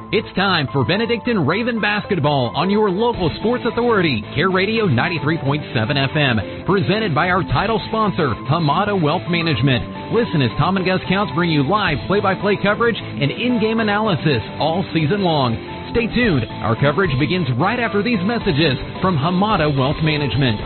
It's time for Benedictine Raven basketball on your local sports authority, Care Radio 93.7 FM, presented by our title sponsor, Hamada Wealth Management. Listen as Tom and Gus Counts bring you live play-by-play coverage and in-game analysis all season long. Stay tuned. Our coverage begins right after these messages from Hamada Wealth Management.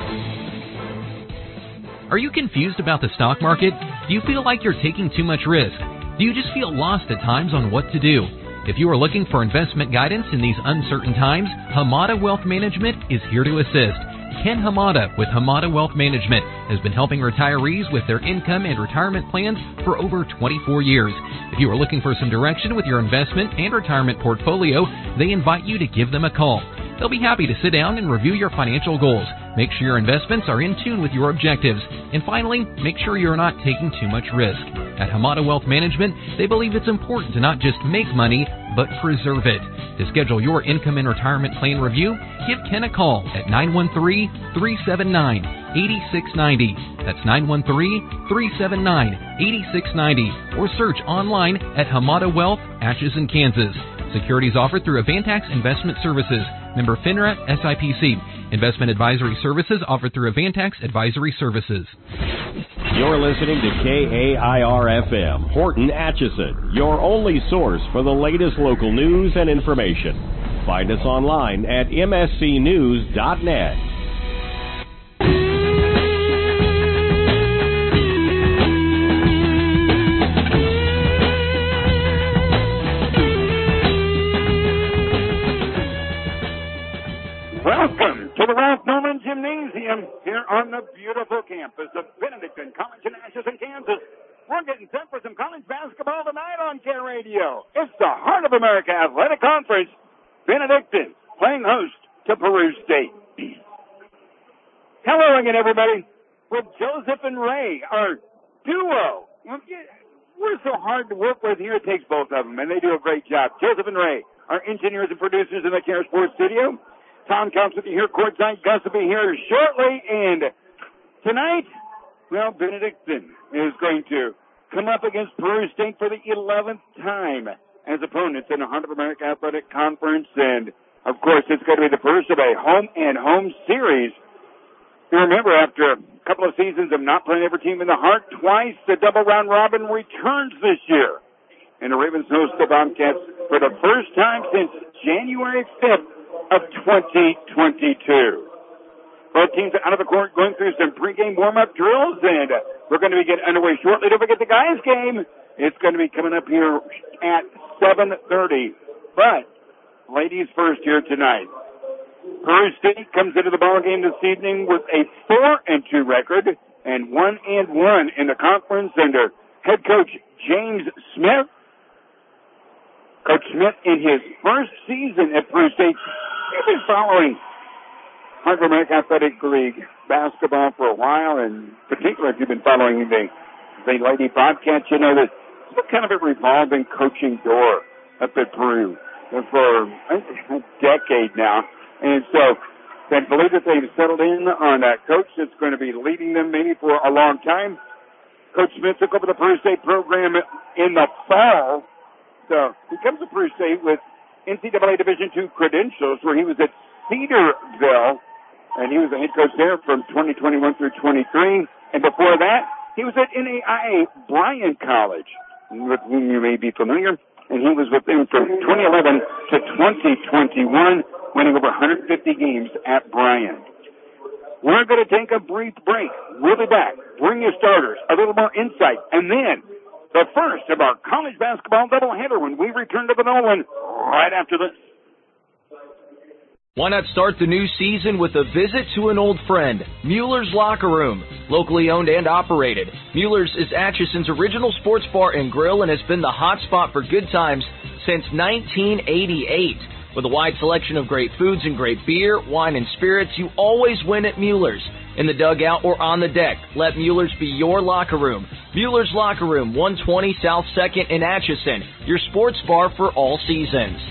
Are you confused about the stock market? Do you feel like you're taking too much risk? Do you just feel lost at times on what to do? If you are looking for investment guidance in these uncertain times, Hamada Wealth Management is here to assist. Ken Hamada with Hamada Wealth Management has been helping retirees with their income and retirement plans for over 24 years. If you are looking for some direction with your investment and retirement portfolio, they invite you to give them a call. They'll be happy to sit down and review your financial goals. Make sure your investments are in tune with your objectives. And finally, make sure you're not taking too much risk. At Hamada Wealth Management, they believe it's important to not just make money, but preserve it. To schedule your income and retirement plan review, give Ken a call at 913-379-8690. That's 913-379-8690. Or search online at Hamada Wealth, Atchison, Kansas. Securities offered through Avantax Investment Services. Member FINRA SIPC. Investment advisory services offered through Avantax Advisory Services. You're listening to KAIR-FM, Horton, Atchison, your only source for the latest local news and information. Find us online at mscnews.net. Welcome to the Ralph Norman Gymnasium here on the beautiful campus of Benedictine College in Atchison, Kansas. We're getting set for some college basketball tonight on Care Radio. It's the Heart of America Athletic Conference. Benedictine playing host to Peru State. Hello again, everybody. With Joseph and Ray, our duo. We're so hard to work with here. It takes both of them, and they do a great job. Joseph and Ray, our engineers and producers in the Care Sports Studio. Tom Counts with you here courtside. Gus will be here shortly. And tonight, well, Benedictine is going to come up against Peru State for the 11th time as opponents in the Heart of America Athletic Conference. And, of course, it's going to be the first of a home-and-home series. You remember, after a couple of seasons of not playing every team in the Heart, twice the double round robin returns this year. And the Ravens host the Bobcats for the first time since January 5th. Of 2022. Both teams are out of the court going through some pregame warm-up drills, and we're going to be getting underway shortly. Don't forget the guys' game. It's going to be coming up here at 7:30. But ladies first here tonight. Peru State comes into the ball game this evening with a 4-2 record and 1-1 in the conference under head coach James Smith. Coach Smith, in his first season at Peru State, he's been following Heart of America Athletic League basketball for a while, and particularly if you've been following the Lady Bobcats, you know that it's kind of a revolving coaching door up at Peru for a decade now. And so they believe that they've settled in on a coach that's going to be leading them maybe for a long time. Coach Smith took over the Peru State program in the fall. So he comes to Peru State with NCAA Division II credentials, where he was at Cedarville, and he was the head coach there from 2021 through 23. And before that, he was at NAIA Bryan College, with whom you may be familiar. And he was with them from 2011 to 2021, winning over 150 games at Bryan. We're going to take a brief break. We'll be back. Bring your starters, a little more insight, and then the first of our college basketball doubleheader when we return to the Nolan right after this. Why not start the new season with a visit to an old friend, Mueller's Locker Room. Locally owned and operated, Mueller's is Atchison's original sports bar and grill and has been the hot spot for good times since 1988. With a wide selection of great foods and great beer, wine, and spirits, you always win at Mueller's. In the dugout or on the deck, let Mueller's be your locker room. Mueller's Locker Room, 120 South 2nd in Atchison, your sports bar for all seasons.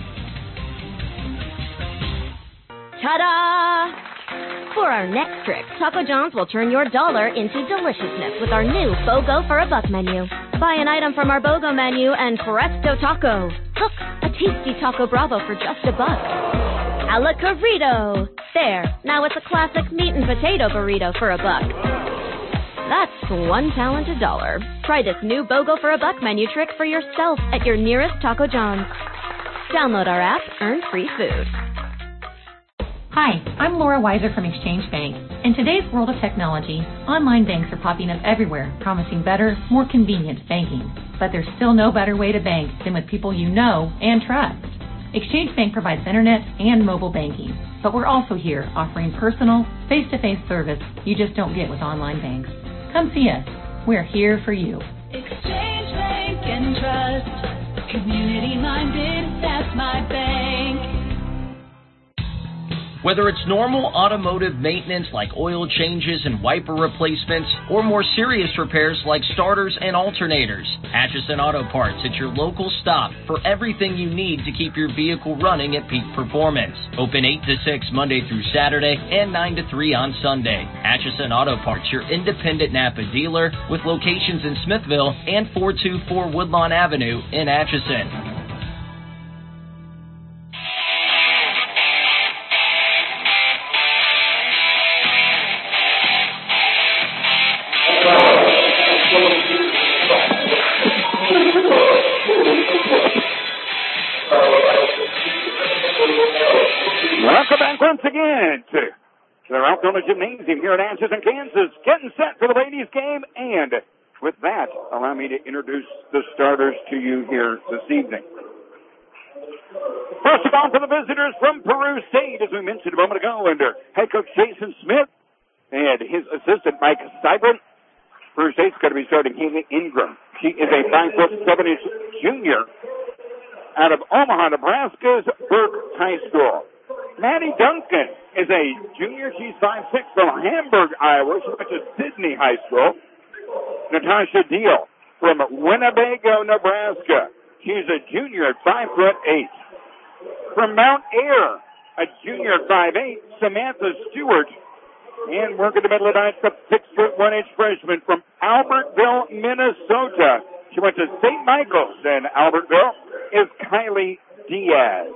Ta-da! For our next trick, Taco John's will turn your dollar into deliciousness with our new BOGO for a Buck menu. Buy an item from our BOGO menu and presto taco. Cook a tasty Taco Bravo for just $1. A la Corrido. There, now it's a classic meat and potato burrito for $1. That's one talented dollar. Try this new BOGO for $1 menu trick for yourself at your nearest Taco John's. Download our app, earn free food. Hi, I'm Laura Weiser from Exchange Bank. In today's world of technology, online banks are popping up everywhere, promising better, more convenient banking. But there's still no better way to bank than with people you know and trust. Exchange Bank provides internet and mobile banking, but we're also here offering personal, face-to-face service you just don't get with online banks. Come see us. We're here for you. Exchange Bank and Trust. Community-minded, that's my bank. Whether it's normal automotive maintenance like oil changes and wiper replacements, or more serious repairs like starters and alternators, Atchison Auto Parts is your local stop for everything you need to keep your vehicle running at peak performance. Open 8 to 6 Monday through Saturday and 9 to 3 on Sunday. Atchison Auto Parts, your independent Napa dealer with locations in Smithville and 424 Woodlawn Avenue in Atchison. Welcome back once again to the Altoona Gymnasium here in Atchison, Kansas, getting set for the ladies' game. And with that, allow me to introduce the starters to you here this evening. First of all, for the visitors from Peru State, as we mentioned a moment ago, under head coach Jason Smith and his assistant Mike Seibert. Peru State's going to be starting Haley Ingram. She is a 5'7" junior out of Omaha, Nebraska's Burke High School. Maddie Duncan is a junior. She's 5'6" from Hamburg, Iowa. She went to Sydney High School. Natasha Deal from Winnebago, Nebraska. She's a junior at 5'8". From Mount Ayr, a junior at 5'8", Samantha Stewart. And working the middle of the night, the 6'1" freshman from Albertville, Minnesota. She went to St. Michael's in Albertville, is Kylie Diaz.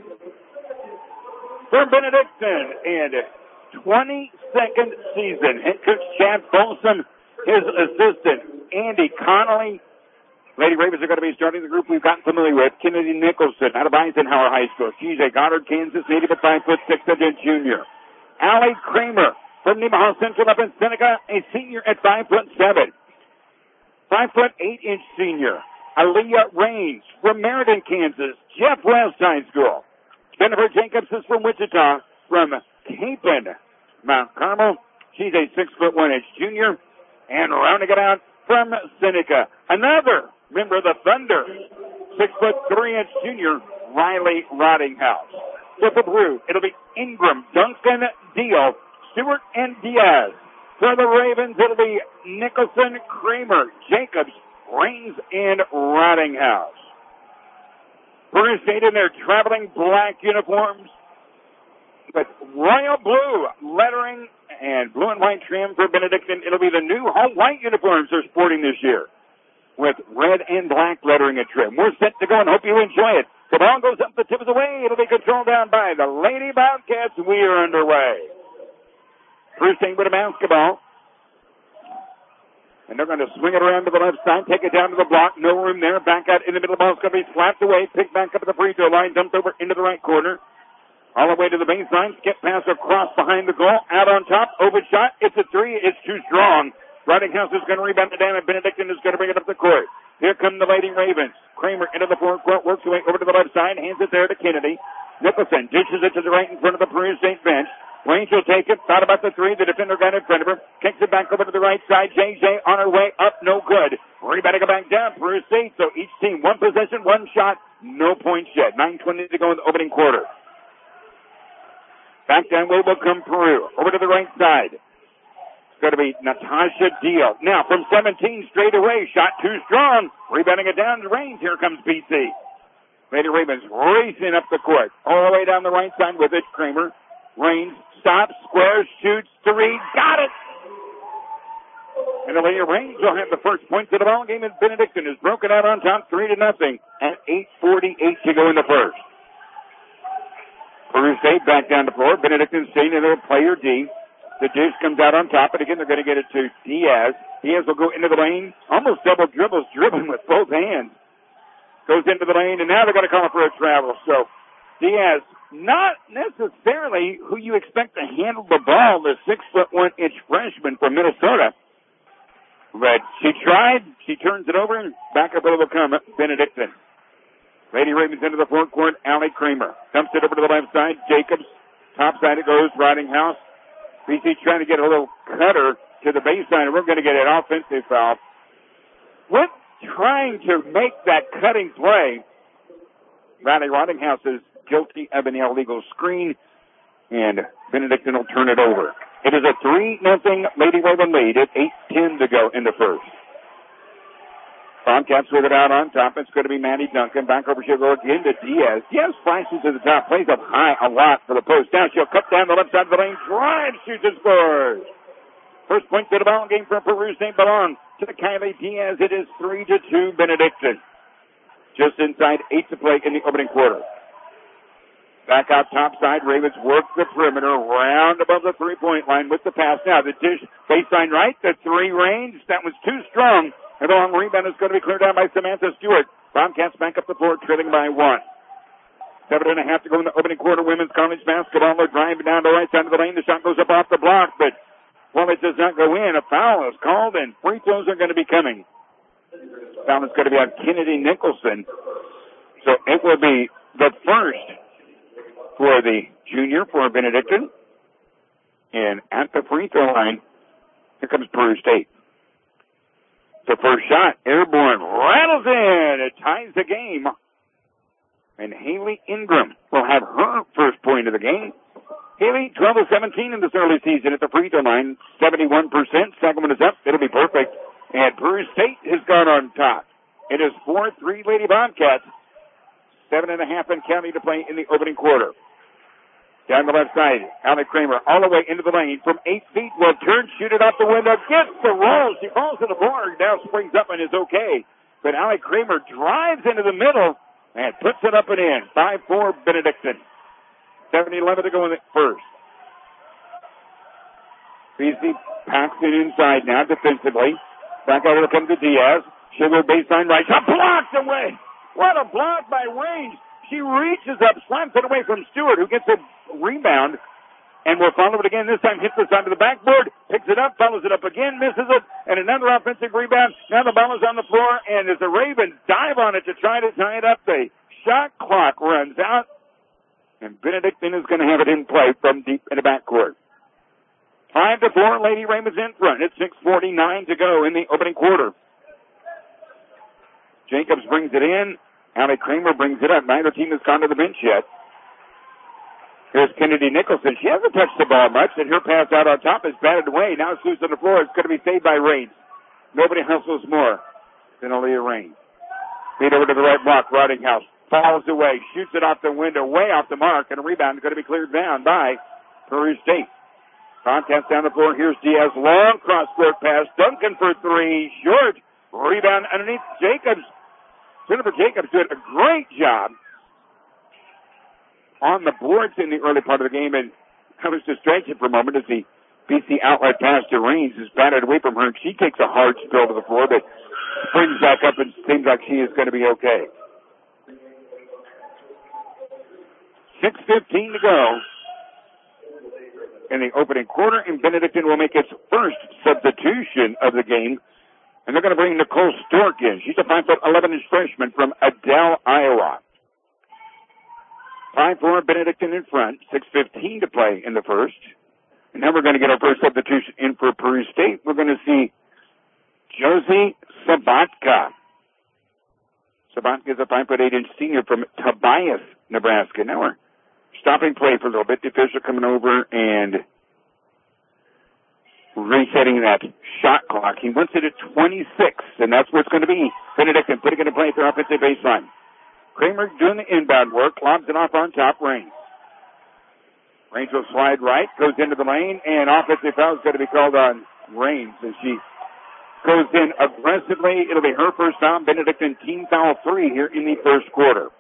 For Benedictine in 22nd season, head coach Chad Folsom, his assistant Andy Connolly. Lady Ravens are going to be starting the group we've gotten familiar with. Kennedy Nicholson out of Eisenhower High School. She's a Goddard, Kansas native at 5'6", a junior. Allie Kramer from Nemaha Central up in Seneca, a senior at 5'7". 5'8" senior. Aaliyah Raines from Meriden, Kansas, Jeff West High School. Jennifer Jacobs is from Wichita, from Capon, Mount Carmel. She's a 6'1" junior. And rounding it out from Seneca, another member of the Thunder, 6'3" junior, Riley Rottinghouse. So for Peru, it'll be Ingram, Duncan, Deal, Stewart, and Diaz. For the Ravens, it'll be Nicholson, Kramer, Jacobs, Raines, and Rottinghouse. Peru State in their traveling black uniforms with royal blue lettering and blue and white trim for Benedictine. It'll be the new home white uniforms they're sporting this year with red and black lettering and trim. We're set to go and hope you enjoy it. The ball goes up the tip of the way. It'll be controlled down by the Lady Bobcats. We are underway. Peru State with a basketball. And they're going to swing it around to the left side, take it down to the block. No room there. Back out in the middle. The ball's going to be slapped away. Picked back up at the free throw line. Dumped over into the right corner. All the way to the baseline. Skip pass across behind the goal. Out on top. Open shot. It's a three. It's too strong. Rottinghouse is going to rebound it down, and Benedictine is going to bring it up the court. Here come the Lady Ravens. Kramer into the forecourt. Works away over to the left side. Hands it there to Kennedy. Nicholson dishes it to the right in front of the Peru State bench. Range will take it. Thought about the three. The defender got in front of her. Kicks it back over to the right side. JJ on her way up. No good. Rebounding it back down. Peru State. So each team, one possession, one shot. No points yet. 9:20 to go in the opening quarter. Back down way will come Peru. Over to the right side. It's going to be Natasha Deal. Now from 17 straight away. Shot too strong. Rebounding it down to range. Here comes BC. Lady Ravens racing up the court. All the way down the right side with it. Kramer. Raines stops, squares, shoots, three, got it! And the Lady Range will have the first points of the ball game, and Benedictine is broken out on top 3-0 at 8:48 to go in the first. Peru State back down the floor. Benedictine staying in their player D. The dish comes out on top, and again they're going to get it to Diaz. Diaz will go into the lane, almost double dribbles, dribbling with both hands. Goes into the lane, and now they're going to call for a travel. So Diaz, not necessarily who you expect to handle the ball, the 6'1" freshman from Minnesota. But she tried, she turns it over, and back up will come Benedictine. Lady Ravens into the forecourt, Allie Kramer. Dumps it over to the left side, Jacobs. Top side it goes, Ridinghouse. BC trying to get a little cutter to the baseline, and we're going to get an offensive foul. With trying to make that cutting play, Riley Ridinghouse is guilty of an illegal screen, and Benedictine will turn it over. It is a 3-0 Lady Raven lead at 8:10 to go in the first. Bobcats with it out on top. It's going to be Maddie Duncan. Back over, she'll go again to Diaz. Diaz flashes to the top, plays up high a lot for the post. Now she'll cut down the left side of the lane, drives, shoots, and scores. First point to the ball game for Peru State belongs to Kylie Diaz. It is 3-2 Benedictine. Just inside 8 to play in the opening quarter. Back out top side, Ravens work the perimeter, round above the three-point line with the pass. Now the dish, baseline right, the three range. That was too strong. And the long rebound is going to be cleared down by Samantha Stewart. Bobcats back up the floor, trailing by 1. 7.5 to go in the opening quarter. Women's college basketball. They're driving down the right side of the lane. The shot goes up off the block, but while it does not go in, a foul is called, and free throws are going to be coming. Foul is going to be on Kennedy Nicholson. So it will be the first for the junior for Benedictine. And at the free throw line, here comes Peru State. The first shot, airborne, rattles in. It ties the game. And Haley Ingram will have her first point of the game. Haley, 12 of 17 in this early season at the free throw line, 71%. Second one is up. It'll be perfect. And Peru State has gone on top. It is 4-3 Lady Bobcats. 7.5 in county to play in the opening quarter. Down the left side, Allie Kramer all the way into the lane from 8 feet. Will turn, shoot it off the window, gets the roll. She falls to the floor, now springs up and is okay. But Allie Kramer drives into the middle and puts it up and in. 5-4 Benedictine. 7-11 to go in the first. BC packs it inside now defensively. Back out will come to Diaz. She'll go baseline right. Shot blocked away. What a block by Range. She reaches up, slams it away from Stewart, who gets a rebound, and will follow it again. This time hits the side of the backboard, picks it up, follows it up again, misses it, and another offensive rebound. Now the ball is on the floor, and as the Ravens dive on it to try to tie it up, the shot clock runs out, and Benedictine is going to have it in play from deep in the backcourt. 5-4, Lady Ravens in front. It's 6:49 to go in the opening quarter. Jacobs brings it in. Allie Kramer brings it up. Neither team has gone to the bench yet. Here's Kennedy Nicholson. She hasn't touched the ball much, and her pass out on top is batted away. Now it's loose on the floor. It's going to be saved by Raines. Nobody hustles more than Aaliyah Raines. Feed over to the right block. Ridinghouse falls away, shoots it off the window, way off the mark, and a rebound is going to be cleared down by Peru State. Contest down the floor. Here's Diaz. Long cross-court pass. Duncan for three. Short. Rebound underneath Jacobs. Jennifer Jacobs did a great job on the boards in the early part of the game, and I was distracted for a moment as the BC outlet pass to Raines is batted away from her. She takes a hard spill to the floor, but springs back up and seems like she is going to be okay. 6:15 to go in the opening quarter, and Benedictine will make its first substitution of the game. And they're going to bring Nicole Stork in. She's a 5'11" freshman from Adele, Iowa. 5-4 Benedictine in front. 6:15 to play in the first. And now we're going to get our first substitution in for Peru State. We're going to see Josie Sabatka. Sabatka is a 5'8" senior from Tobias, Nebraska. Now we're stopping play for a little bit. The official coming over and resetting that shot clock. He wants it at 26, and that's where it's going to be. Benedictine putting it in play at their offensive baseline. Kramer doing the inbound work, lobs it off on top. Raines will slide right, goes into the lane, and offensive foul is going to be called on Raines as she goes in aggressively. It'll be her first foul. Benedictine team foul 3 here in the first quarter.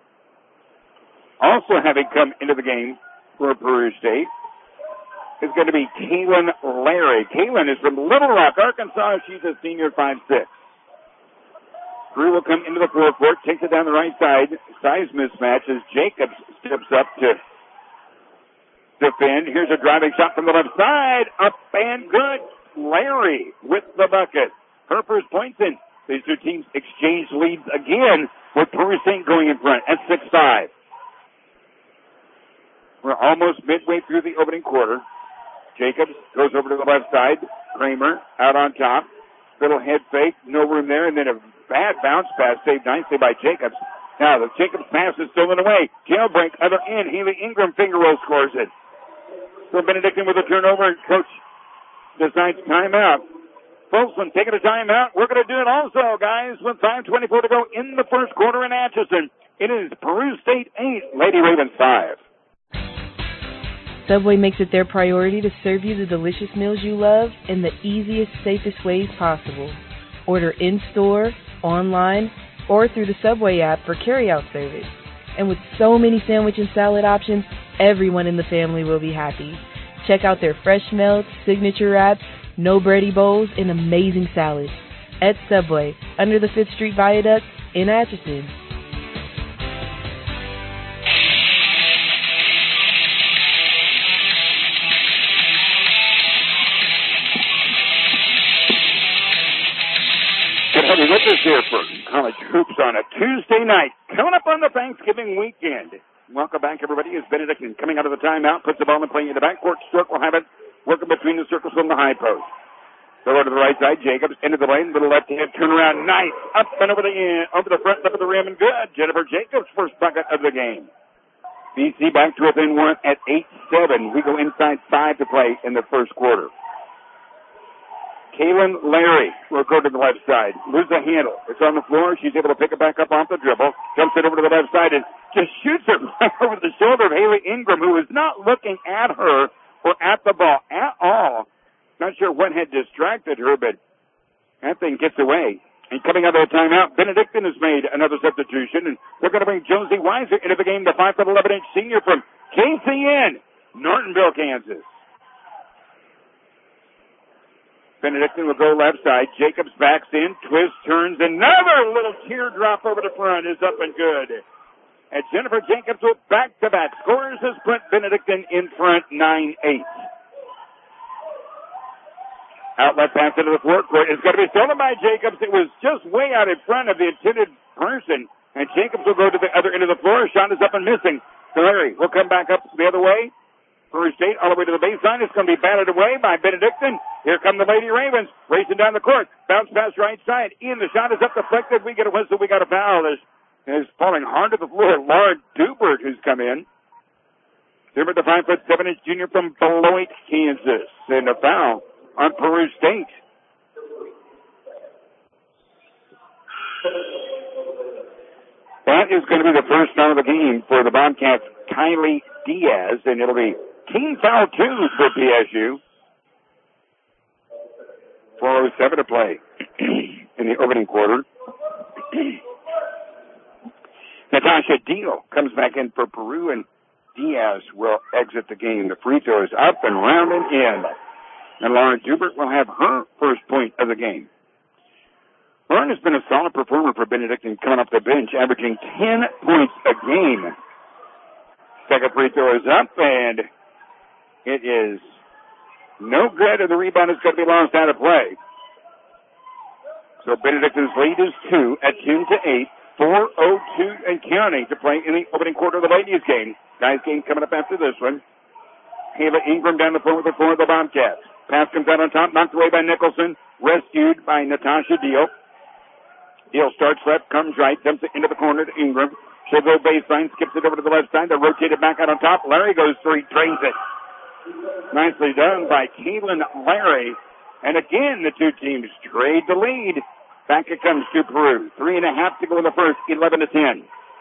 Also having come into the game for Peru State is going to be Kaylin Larry. Kaylin is from Little Rock, Arkansas. She's a senior, 5'6". Peru will come into the forecourt, takes it down the right side. Size mismatch as Jacobs steps up to defend. Here's a driving shot from the left side. Up and good. Larry with the bucket. Her first points in. These two teams exchange leads again with Peru State going in front at 6-5. We're almost midway through the opening quarter. Jacobs goes over to the left side. Kramer out on top. Little head fake. No room there. And then a bad bounce pass saved nicely by Jacobs. Now the Jacobs pass is stolen away. Jailbreak other end. Haley Ingram finger roll scores it. So Benedictine with a turnover, and coach decides timeout. Folsom taking a timeout. We're going to do it also, guys, with 5:24 to go in the first quarter in Atchison. It is Peru State 8, Lady Ravens 5. Subway makes it their priority to serve you the delicious meals you love in the easiest, safest ways possible. Order in-store, online, or through the Subway app for carry-out service. And with so many sandwich and salad options, everyone in the family will be happy. Check out their fresh melts, signature wraps, no bready bowls, and amazing salads. At Subway, under the 5th Street Viaduct in Atchison. Good with us here for college hoops on a Tuesday night. Coming up on the Thanksgiving weekend. Welcome back, everybody. As Benedictine coming out of the timeout, puts the ball in play in the backcourt. Stork will have it working between the circles from the high post. Throw it to the right side. Jacobs into the lane. Little left hand turnaround. Nice. Up and over the front, up of the rim, and good. Jennifer Jacobs, first bucket of the game. BC back to within one at 8-7. We go inside 5 to play in the first quarter. Kaylin Larry will go to the left side. Lose the handle. It's on the floor. She's able to pick it back up off the dribble. Jumps it over to the left side and just shoots it right over the shoulder of Haley Ingram, who is not looking at her or at the ball at all. Not sure what had distracted her, but that thing gets away. And coming out of the timeout, Benedictine has made another substitution, and they're going to bring Josie Weiser into the game, the 5'11" senior from KCN, Nortonville, Kansas. Benedictine will go left side. Jacobs backs in, twists, turns. Another little teardrop over the front is up and good. And Jennifer Jacobs with back-to-back scores has put Benedictine in front 9-8. Outlet pass into the forecourt is going to be stolen by Jacobs. It was just way out in front of the intended person. And Jacobs will go to the other end of the floor. Shot is up and missing. Larry will come back up the other way. Peru State all the way to the baseline. It's going to be batted away by Benedictine. Here come the Lady Ravens racing down the court. Bounce pass right side. In the shot is up deflected. We get a whistle. We got a foul. Is falling hard to the floor. Laura Dubert who's come in. Dubert, the 5'7" junior from Beloit, Kansas. And a foul on Peru State. That is going to be the first foul of the game for the Bobcats, Kylie Diaz, and it'll be team foul 2 for PSU. 4:07 to play in the opening quarter. Natasha Deal comes back in for Peru, and Diaz will exit the game. The free throw is up and round and in. And Lauren Dubert will have her first point of the game. Lauren has been a solid performer for Benedictine coming off the bench, averaging 10 points a game. Second free throw is up, and it is no good, and the rebound is going to be lost out of play. So Benedictine's lead is 2 at 10-8. 4:02 and counting to play in the opening quarter of the ladies game. Guys game coming up after this one. Haley Ingram down the floor with the floor of the Bobcats. Pass comes out on top, knocked away by Nicholson. Rescued by Natasha Deal. Deal starts left, comes right, dumps it into the corner to Ingram. She'll go baseline, skips it over to the left side. They'll rotate it back out on top. Larry goes three, drains it. Nicely done by Kaylin Larry. And again, the two teams trade the lead. Back it comes to Peru. 3.5 to go in the first, 11-10.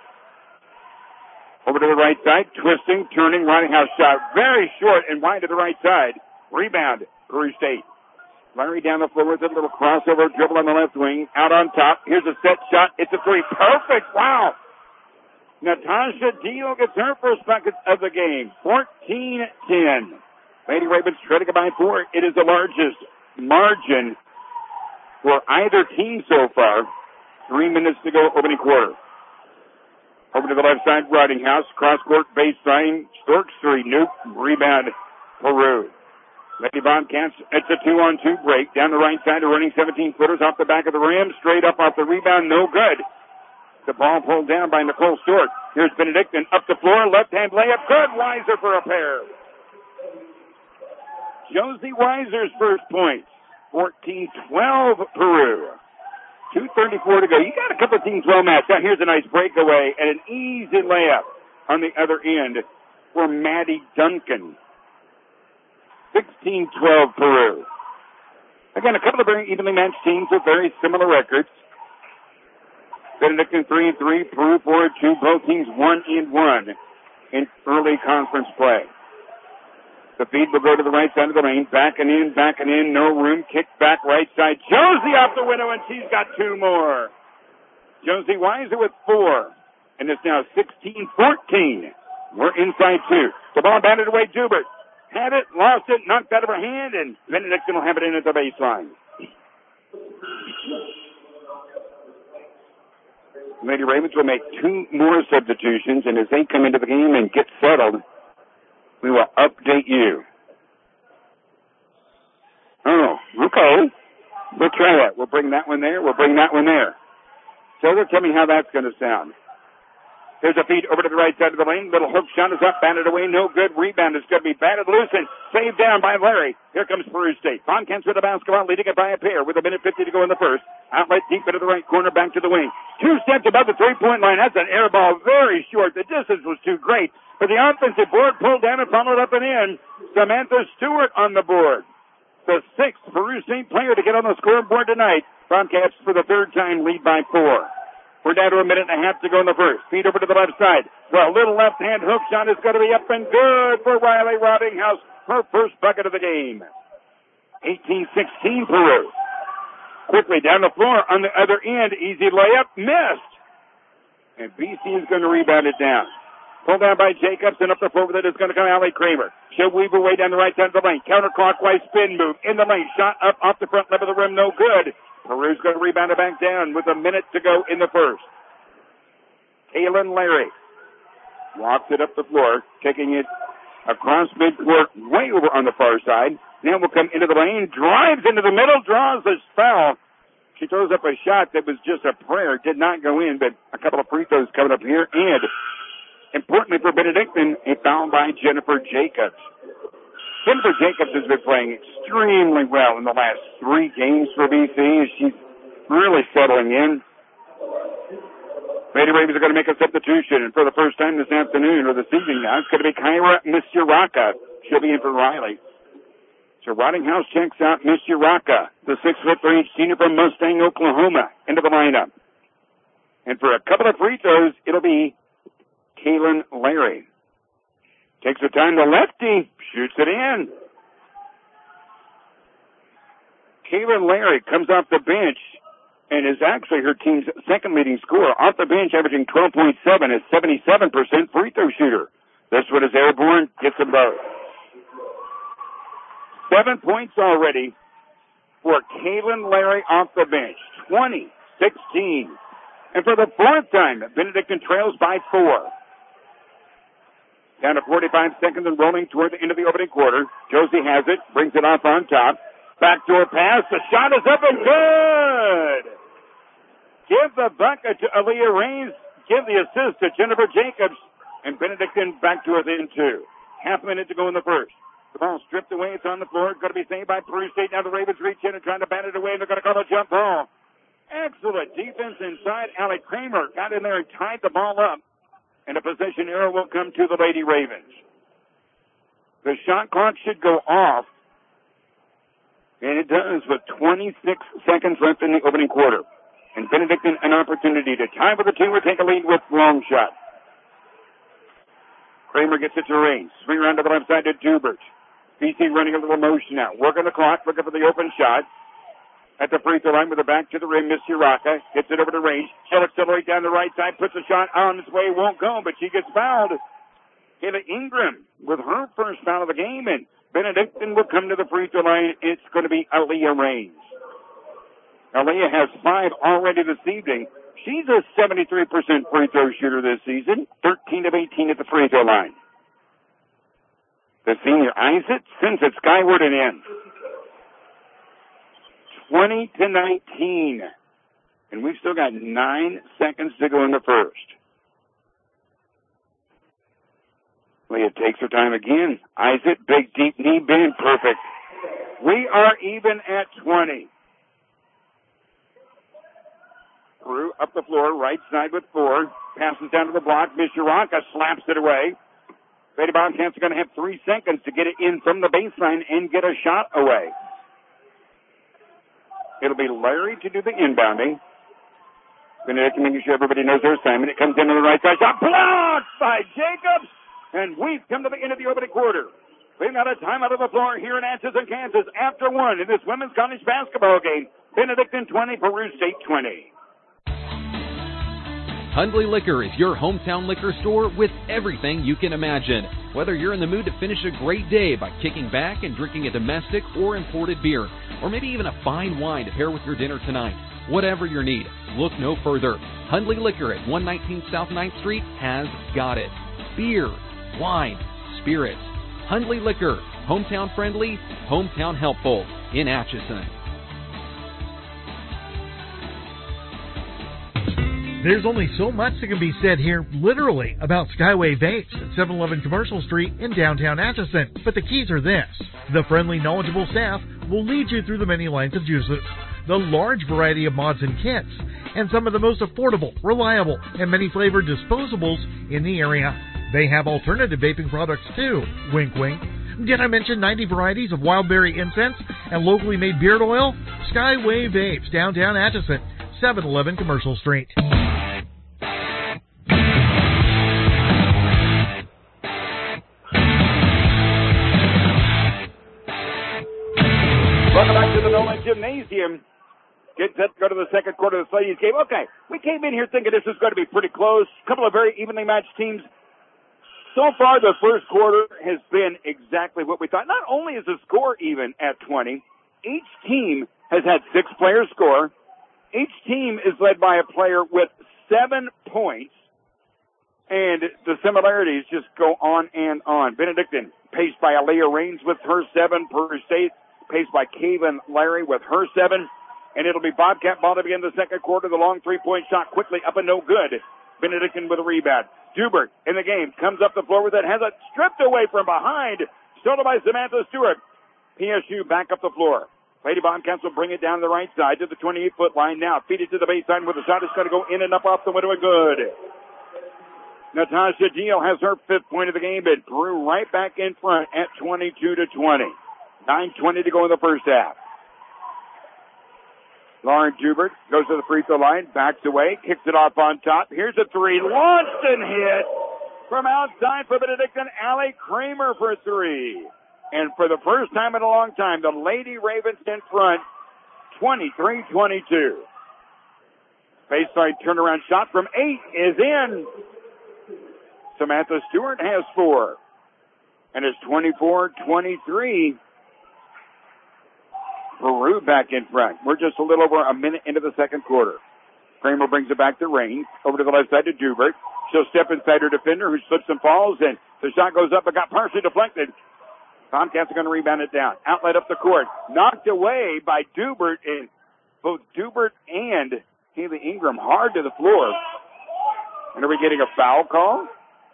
Over to the right side, twisting, turning, Ronnie House shot very short and wide to the right side. Rebound, Peru State. Larry down the floor with a little crossover dribble on the left wing. Out on top. Here's a set shot. It's a three. Perfect. Wow. Natasha Deal gets her first bucket of the game. 14-10. Lady Ravens trailing by 4. It is the largest margin for either team so far. 3 minutes to go, opening quarter. Over to the left side, Ridinghouse. Cross-court baseline. Storks 3. Nuke. Rebound. Peru. Lady Bobcats, it's a 2-on-2 break. Down the right side, a running 17-footers off the back of the rim. Straight up off the rebound. No good. The ball pulled down by Nicole Stork. Here's Benedictine up the floor. Left-hand layup. Good. Weiser for a pair. Josie Weiser's first points. 14-12 Peru. 2:34 to go. You got a couple of teams well matched. Now here's a nice breakaway and an easy layup on the other end for Maddie Duncan. 16-12 Peru. Again, a couple of very evenly matched teams with very similar records. Benedictine 3-3, Peru 4-2. Both teams 1-1 in early conference play. The feed will go to the right side of the lane. Backing in, no room. Kick back right side. Josie off the window, and she's got 2 more. Josie Weiser with 4. And it's now 16-14. We're inside 2. The ball batted away, Dubert. Had it, lost it, knocked out of her hand, and Benedictine will have it in at the baseline. Lady Ravens will make 2 more substitutions, and as they come into the game and get settled, we will update you. Oh, okay. We'll try that. We'll bring that one there. We'll bring that one there. So tell me how that's going to sound. There's a feed over to the right side of the lane. Little hook shot is up, batted away. No good. Rebound is going to be batted loose and saved down by Larry. Here comes Peru State. Bobcats with the basketball, leading it by a pair with 1:50 to go in the first. Outlet deep into the right corner, back to the wing. 2 steps above the three-point line. That's an air ball, very short. The distance was too great. But the offensive board pulled down and followed up and in. Samantha Stewart on the board. The 6th Peru State player to get on the scoreboard tonight. Bobcats for the 3rd time lead by 4. We're down to 1.5 minutes to go in the first. Feed over to the left side. Well, little left-hand hook shot is going to be up and good for Riley Ridinghouse. Her first bucket of the game. 18-16 Peru. Quickly down the floor on the other end. Easy layup. Missed. And BC is going to rebound it down. Pulled down by Jacobs, and up the floor with it is going to come Allie Kramer. She'll weave her way down the right side of the lane. Counterclockwise spin move in the lane. Shot up off the front lip of the rim. No good. Peru's going to rebound it back down with 1 minute to go in the first. Kaylin Larry walks it up the floor, taking it across midcourt, way over on the far side. Now will come into the lane, drives into the middle, draws a foul. She throws up a shot that was just a prayer, did not go in, but a couple of free throws coming up here. And importantly for Benedictine, a foul by Jennifer Jacobs. Jennifer Jacobs has been playing extremely well in the last 3 games for BC. She's really settling in. Lady Ravens are going to make a substitution, and for the first time this afternoon, or this evening now, it's going to be Kyra Misuraka. She'll be in for Riley. So Ridinghouse checks out Misuraka, the 6'3" senior from Mustang, Oklahoma, into the lineup. And for a couple of free throws, it'll be Kaylin Larry. Takes the time to lefty, shoots it in. Kaylin Larry comes off the bench and is actually her team's 2nd leading scorer. Off the bench, averaging 12.7, is 77% free throw shooter. This one is airborne, gets them both. 7 points already for Kaylin Larry off the bench. 20-16. And for the 4th time, Benedictine trails by 4. Down to 45 seconds and rolling toward the end of the opening quarter. Josie has it, brings it off on top. Backdoor pass, the shot is up and good! Give the bucket to Aaliyah Raines, give the assist to Jennifer Jacobs, and Benedictine back to within 2. Half a minute to go in the first. The ball stripped away, it's on the floor, it's going to be saved by Peru State. Now the Ravens reach in and trying to bat it away, and they're going to call a jump ball. Excellent defense inside. Allie Kramer got in there and tied the ball up. And a possession error will come to the Lady Ravens. The shot clock should go off. And it does with 26 seconds left in the opening quarter. And Benedictine an opportunity to tie with the 2 or take a lead with long shot. Kramer gets it to Raines. Swing around to the left side to Dubert. BC running a little motion now. Working the clock, looking for the open shot. At the free throw line with her back to the rim, Miss Uraka gets it over to range. She'll accelerate down the right side, puts a shot on its way, won't go, but she gets fouled. Kayla Ingram with her first foul of the game, and Benedictine will come to the free throw line. It's going to be Aaliyah Raines. Aaliyah has 5 already this evening. She's a 73% free throw shooter this season, 13 of 18 at the free throw line. The senior eyes it, sends it skyward and in. 20-19. And we've still got 9 seconds to go in the first. Leah takes her time again. Eyes it, big, deep knee bend, perfect. We are even at 20. Peru up the floor, right side with 4. Passes down to the block. Miss Uraka slaps it away. Lady Bobcats are going to have 3 seconds to get it in from the baseline and get a shot away. It'll be Larry to do the inbounding. Benedictine making sure everybody knows their assignment. It comes in on the right side. Shot blocked by Jacobs. And we've come to the end of the opening quarter. We've got a timeout on the floor here in Atchison, Kansas. After 1 in this women's college basketball game. Benedictine 20, Peru State 20. Hundley Liquor is your hometown liquor store with everything you can imagine. Whether you're in the mood to finish a great day by kicking back and drinking a domestic or imported beer, or maybe even a fine wine to pair with your dinner tonight, whatever your need, look no further. Hundley Liquor at 119 South 9th Street has got it. Beer, wine, spirits. Hundley Liquor, hometown friendly, hometown helpful in Atchison. There's only so much that can be said here, literally, about Skyway Vapes at 711 Commercial Street in downtown Atchison. But the keys are this. The friendly, knowledgeable staff will lead you through the many lines of juices, the large variety of mods and kits, and some of the most affordable, reliable, and many-flavored disposables in the area. They have alternative vaping products too. Wink, wink. Did I mention 90 varieties of wild berry incense and locally made beard oil? Skyway Vapes, downtown Atchison, 711 Commercial Street. Welcome back to the Nolan Gymnasium. Get set to go to the second quarter of the Ladies game. Okay, we came in here thinking this was going to be pretty close. A couple of very evenly matched teams. So far, the first quarter has been exactly what we thought. Not only is the score even at 20, each team has had 6 players score. Each team is led by a player with 7 points. And the similarities just go on and on. Benedictine, paced by Aaliyah Raines with her 7 per state. Paced by Kaven Larry with her 7. And it'll be Bobcat ball to begin the second quarter. The long 3-point shot quickly up and no good. Benedictine with a rebound. Dubert in the game comes up the floor with it. Has it stripped away from behind. Stolen by Samantha Stewart. PSU back up the floor. Lady Bobcats will bring it down the right side to the 28-foot line now. Feed it to the baseline with the shot. It's going to go in and up off the window and good. Natasha Deal has her 5th point of the game, but Peru right back in front at 22-20. 9:20 to go in the first half. Lauren Dubert goes to the free throw line, backs away, kicks it off on top. Here's a 3, launched and hit from outside for Benedictine. Allie Kramer for 3. And for the first time in a long time, the Lady Ravens in front, 23-22. Baseline turnaround shot from 8 is in. Samantha Stewart has 4. And it's 24-23. Peru back in front. We're just a little over a minute into the second quarter. Kramer brings it back to Raines. Over to the left side to Dubert. She'll step inside her defender who slips and falls, and the shot goes up but got partially deflected. Tomcats are going to rebound it down. Outlet up the court. Knocked away by Dubert, and both Dubert and Haley Ingram hard to the floor. And are we getting a foul call?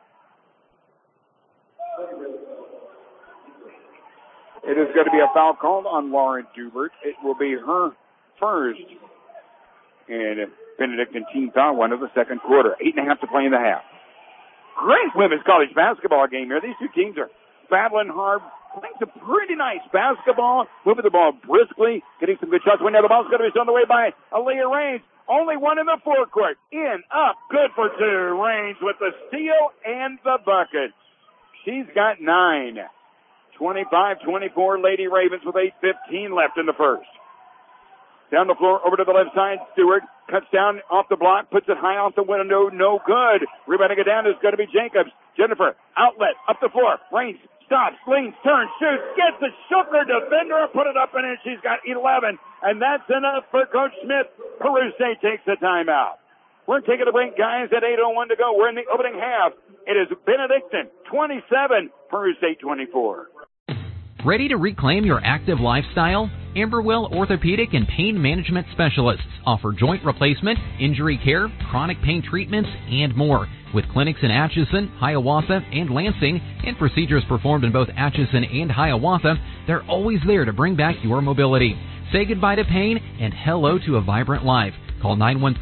It is going to be a foul called on Lauren Dubert. It will be her first. And Benedictine team foul, 1 of the second quarter. 8.5 to play in the half. Great women's college basketball game here. These two teams are battling hard, playing some pretty nice basketball, moving the ball briskly, getting some good shots. When now the ball's going to be thrown away by Aaliyah Raines. Only 1 in the forecourt. In, up, good for 2. Raines with the steal and the bucket. She's got 9. 25-24, Lady Ravens with 8:15 left in the first. Down the floor, over to the left side, Stewart cuts down off the block, puts it high off the window, no good. Rebounding it down is going to be Jacobs. Jennifer, outlet, up the floor, Reigns, stops, leans, turns, shoots, gets it, shook her defender, put it up and in. She's got 11, and that's enough for Coach Smith. Peru State takes the timeout. We're taking a break, guys, at 8:01 to go. We're in the opening half. It is Benedictine 27, Peru State 24. Ready to reclaim your active lifestyle? Amberwell Orthopedic and Pain Management Specialists offer joint replacement, injury care, chronic pain treatments, and more. With clinics in Atchison, Hiawatha, and Lansing, and procedures performed in both Atchison and Hiawatha, they're always there to bring back your mobility. Say goodbye to pain and hello to a vibrant life. Call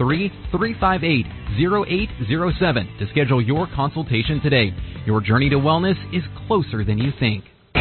913-358-0807 to schedule your consultation today. Your journey to wellness is closer than you think.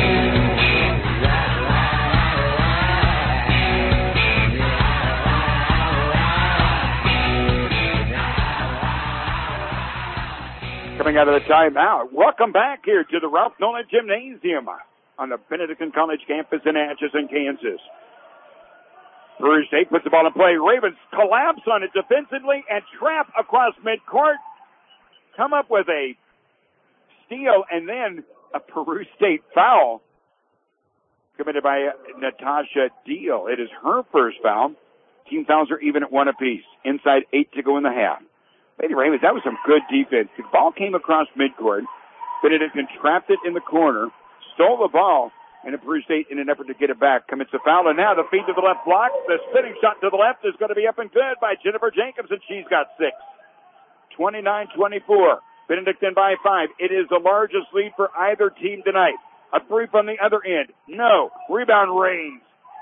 Coming out of the timeout. Welcome back here to the Ralph Nolan Gymnasium on the Benedictine College campus in Atchison, Kansas. Peru State puts the ball in play. Ravens collapse on it defensively and trap across midcourt. Come up with a steal and then a Peru State foul committed by Natasha Deal. It is her first foul. Team fouls are even at 1 apiece. Inside 8 to go in the half. Lady Ravens, that was some good defense. The ball came across midcourt. Benedictine trapped it in the corner, stole the ball, and Peru State, in an effort to get it back, commits a foul. And now the feed to the left block. The spinning shot to the left is going to be up and good by Jennifer Jacobs, and she's got 6. 29-24. Benedictine by 5. It is the largest lead for either team tonight. A 3 from the other end. No. Rebound Reigns.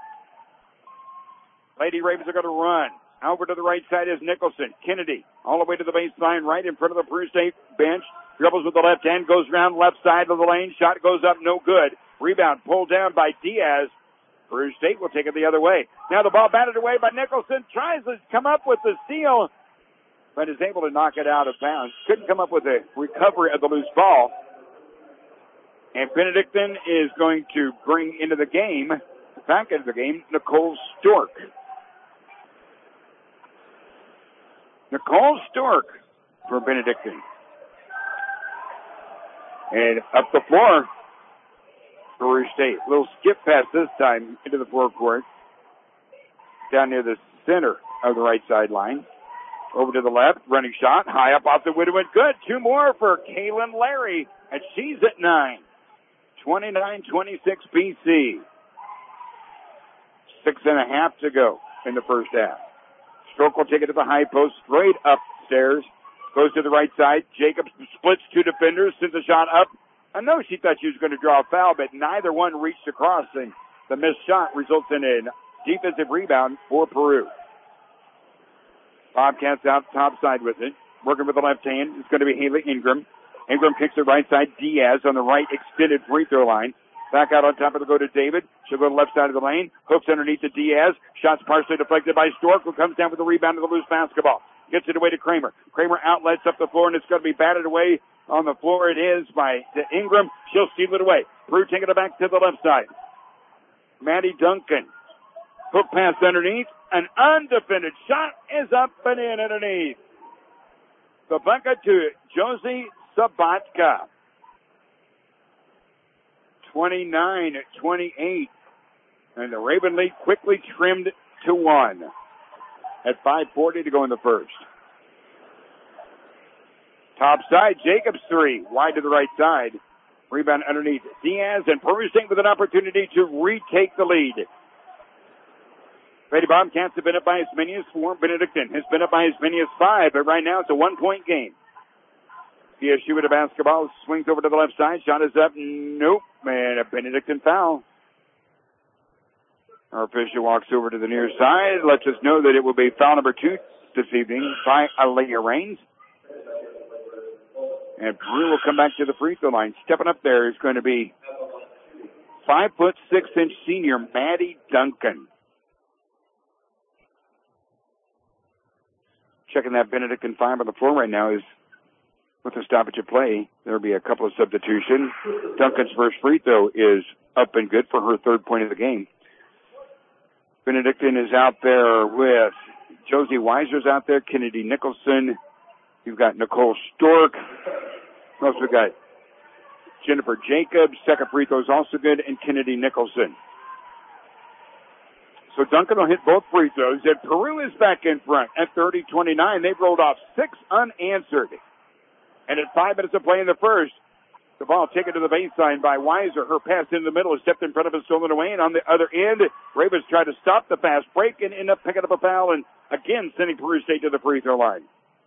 Lady Ravens are going to run. Over to the right side is Nicholson. Kennedy all the way to the baseline right in front of the Peru State bench. Dribbles with the left hand, goes around left side of the lane. Shot goes up, no good. Rebound pulled down by Diaz. Peru State will take it the other way. Now the ball batted away by Nicholson. Tries to come up with the steal, but is able to knock it out of bounds. Couldn't come up with a recovery of the loose ball. And Benedictine is going to bring into the game, back into the game, Nicole Stork. Nicole Stork for Benedictine. And up the floor, Peru State. A little skip pass this time into the forecourt. Down near the center of the right sideline. Over to the left, running shot, high up off the window and good. 2 more for Kaylin Larry, and she's at 9. 29-26 BC. 6.5 to go in the first half. Stork will take it to the high post, straight upstairs. Goes to the right side. Jacobs splits 2 defenders, sends a shot up. I know she thought she was going to draw a foul, but neither one reached across, and the missed shot results in a defensive rebound for Peru. Bobcats out top side with it. Working with the left hand. It's going to be Haley Ingram. Ingram kicks the right side. Diaz on the right extended free throw line. Back out on top of the go to David. She'll go to the left side of the lane. Hooks underneath to Diaz. Shots partially deflected by Stork, who comes down with the rebound of the loose basketball. Gets it away to Kramer. Kramer outlets up the floor, and it's going to be batted away on the floor. It is by Ingram. She'll steal it away. Peru taking it back to the left side. Maddie Duncan. Hook pass underneath. An undefended shot is up and in underneath. The bucket to Josie Sabatka. 29-28. And the Raven lead quickly trimmed to 1 at 5:40 to go in the first. Top side, Jacobs 3. Wide to the right side. Rebound underneath Diaz, and Peru State with an opportunity to retake the lead. Lady Bobcats have been up by as many as 4. Benedictine has been up by as many as 5, but right now it's a 1-point game. CSU with a basketball, swings over to the left side. Shot is up. Nope. And a Benedictine foul. Our official walks over to the near side, lets us know that it will be foul number 2 this evening by Aaliyah Raines. And Peru will come back to the free throw line. Stepping up there is going to be 5'6" senior Maddie Duncan. Checking that Benedictine 5 on the floor right now is with the stoppage of play, there'll be a couple of substitutions. Duncan's first free throw is up and good for her third point of the game. Benedictine is out there with Josie Weiser's out there, Kennedy Nicholson. You've got Nicole Stork. Also got Jennifer Jacobs. Second free throw is also good, and Kennedy Nicholson. So Duncan will hit both free throws, and Peru is back in front at 30-29. They've rolled off 6 unanswered. And at 5 minutes of play in the first, the ball taken to the baseline by Weiser. Her pass in the middle is stepped in front of and stolen away. And on the other end, Ravens try to stop the fast break and end up picking up a foul and again sending Peru State to the free throw line.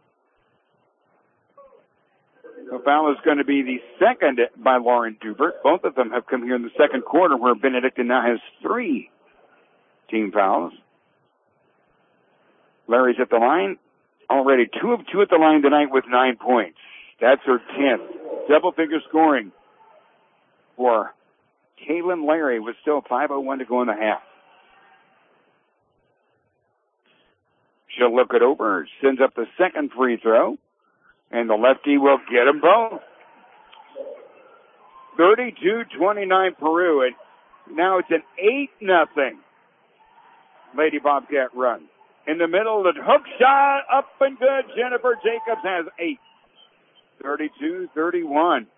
The foul is going to be the second by Lauren Dubert. Both of them have come here in the second quarter, where Benedictine now has 3 team fouls. Larry's at the line. Already 2 of 2 at the line tonight with 9 points. That's her 10th. Double-figure scoring for Kaylin Larry with still 5:01 to go in the half. She'll look it over, sends up the second free throw, and the lefty will get them both. 32-29 Peru, and now it's an 8-0 Lady Bobcat run. In the middle, the hook shot, up and good. Jennifer Jacobs has 8. 32-31.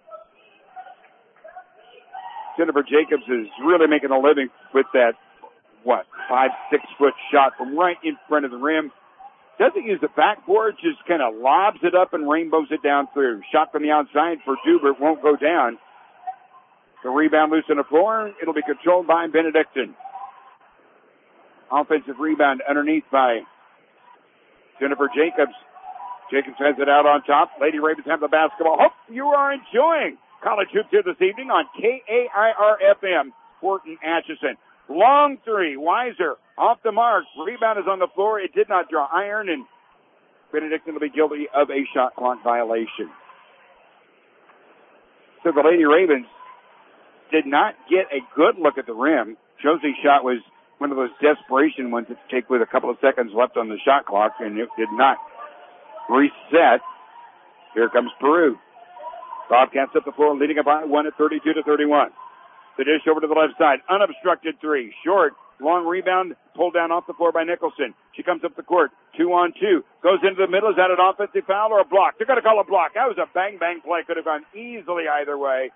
Jennifer Jacobs is really making a living with that, 5-6 foot shot from right in front of the rim. Doesn't use the backboard, just kind of lobs it up and rainbows it down through. Shot from the outside for Dubert won't go down. The rebound loose on the floor. It'll be controlled by Benedictine. Offensive rebound underneath by Jennifer Jacobs. Jacobs has it out on top. Lady Ravens have the basketball. Hope you are enjoying college hoops here this evening on KAIR-FM, Horton Atchison. Long 3, Weiser off the mark. Rebound is on the floor. It did not draw iron, and Benedictine will be guilty of a shot clock violation. So the Lady Ravens did not get a good look at the rim. Josie's shot was one of those desperation ones that take with a couple of seconds left on the shot clock, and it did not reset. Here comes Peru. Bobcats up the floor, leading up by 1 at 32-31. The dish over to the left side. Unobstructed 3. Short. Long rebound. Pulled down off the floor by Nicholson. She comes up the court. 2-on-2. Goes into the middle. Is that an offensive foul or a block? They're going to call a block. That was a bang-bang play. Could have gone easily either way.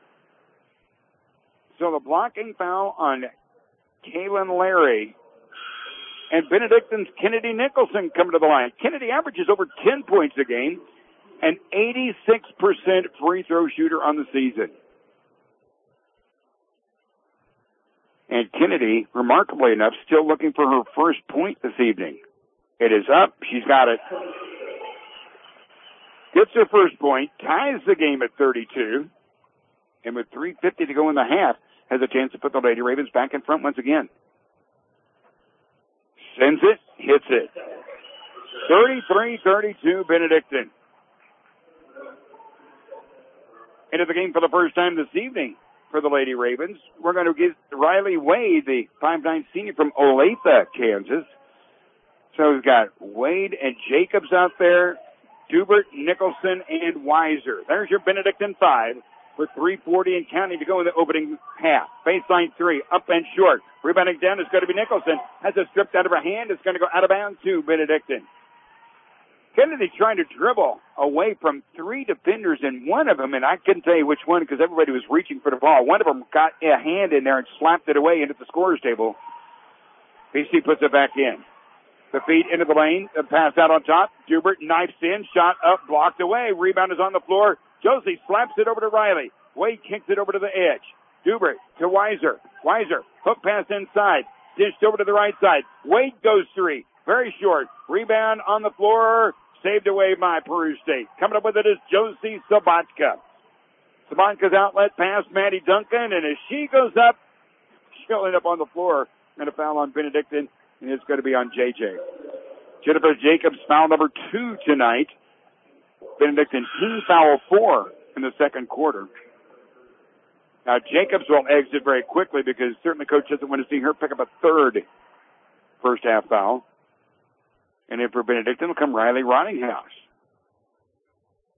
So the blocking foul on Kaylin Larry. And Benedictine's Kennedy Nicholson come to the line. Kennedy averages over 10 points a game. An 86% free throw shooter on the season. And Kennedy, remarkably enough, still looking for her first point this evening. It is up. She's got it. Gets her first point. Ties the game at 32. And with 3:50 to go in the half, has a chance to put the Lady Ravens back in front once again. Sends it. Hits it. 33-32 Benedictine. Into the game for the first time this evening for the Lady Ravens. We're going to get Riley Wade, the 5'9" senior from Olathe, Kansas. So we've got Wade and Jacobs out there, Dubert, Nicholson, and Weiser. There's your Benedictine 5 with 3:40 and counting to go in the opening half. Baseline 3, up and short. Rebounding down is going to be Nicholson. Has it stripped out of her hand. It's going to go out of bounds to Benedictine. Kennedy trying to dribble away from 3 defenders, and one of them, and I couldn't tell you which one because everybody was reaching for the ball. One of them got a hand in there and slapped it away into the scorer's table. BC puts it back in. The feed into the lane, the pass out on top. Dubert knifes in, shot up, blocked away. Rebound is on the floor. Josie slaps it over to Riley. Wade kicks it over to the edge. Dubert to Weiser. Weiser, hook pass inside. Dished over to the right side. Wade goes 3. Very short. Rebound on the floor. Saved away by Peru State. Coming up with it is Josie Sabatka. Sabatka's outlet pass, Maddie Duncan, and as she goes up, she'll end up on the floor, and a foul on Benedictine, and it's going to be on JJ. Jennifer Jacobs, foul number 2 tonight. Benedictine team foul 4 in the second quarter. Now Jacobs will exit very quickly because certainly coach doesn't want to see her pick up a third first half foul. And then for Benedictine will come Riley Rottinghouse.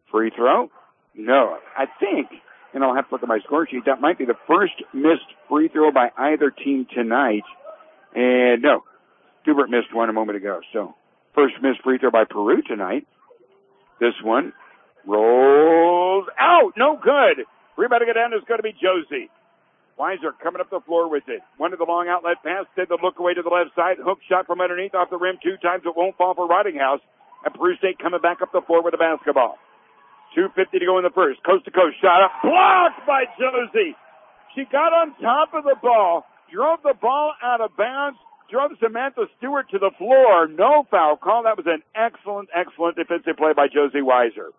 Free throw? No. I think, and I'll have to look at my score sheet, that might be the first missed free throw by either team tonight. And no, Stewart missed one a moment ago. So first missed free throw by Peru tonight. This one rolls out. No good. Rebound to get down is going to be Josie. Weiser coming up the floor with it. One to the long outlet pass. Did the look away to the left side. Hook shot from underneath off the rim 2 times. It won't fall for Ridinghouse. And Peru State coming back up the floor with the basketball. 2:50 to go in the first. Coast to coast shot up. Blocked by Josie. She got on top of the ball. Drove the ball out of bounds. Drove Samantha Stewart to the floor. No foul call. That was an excellent defensive play by Josie Weiser.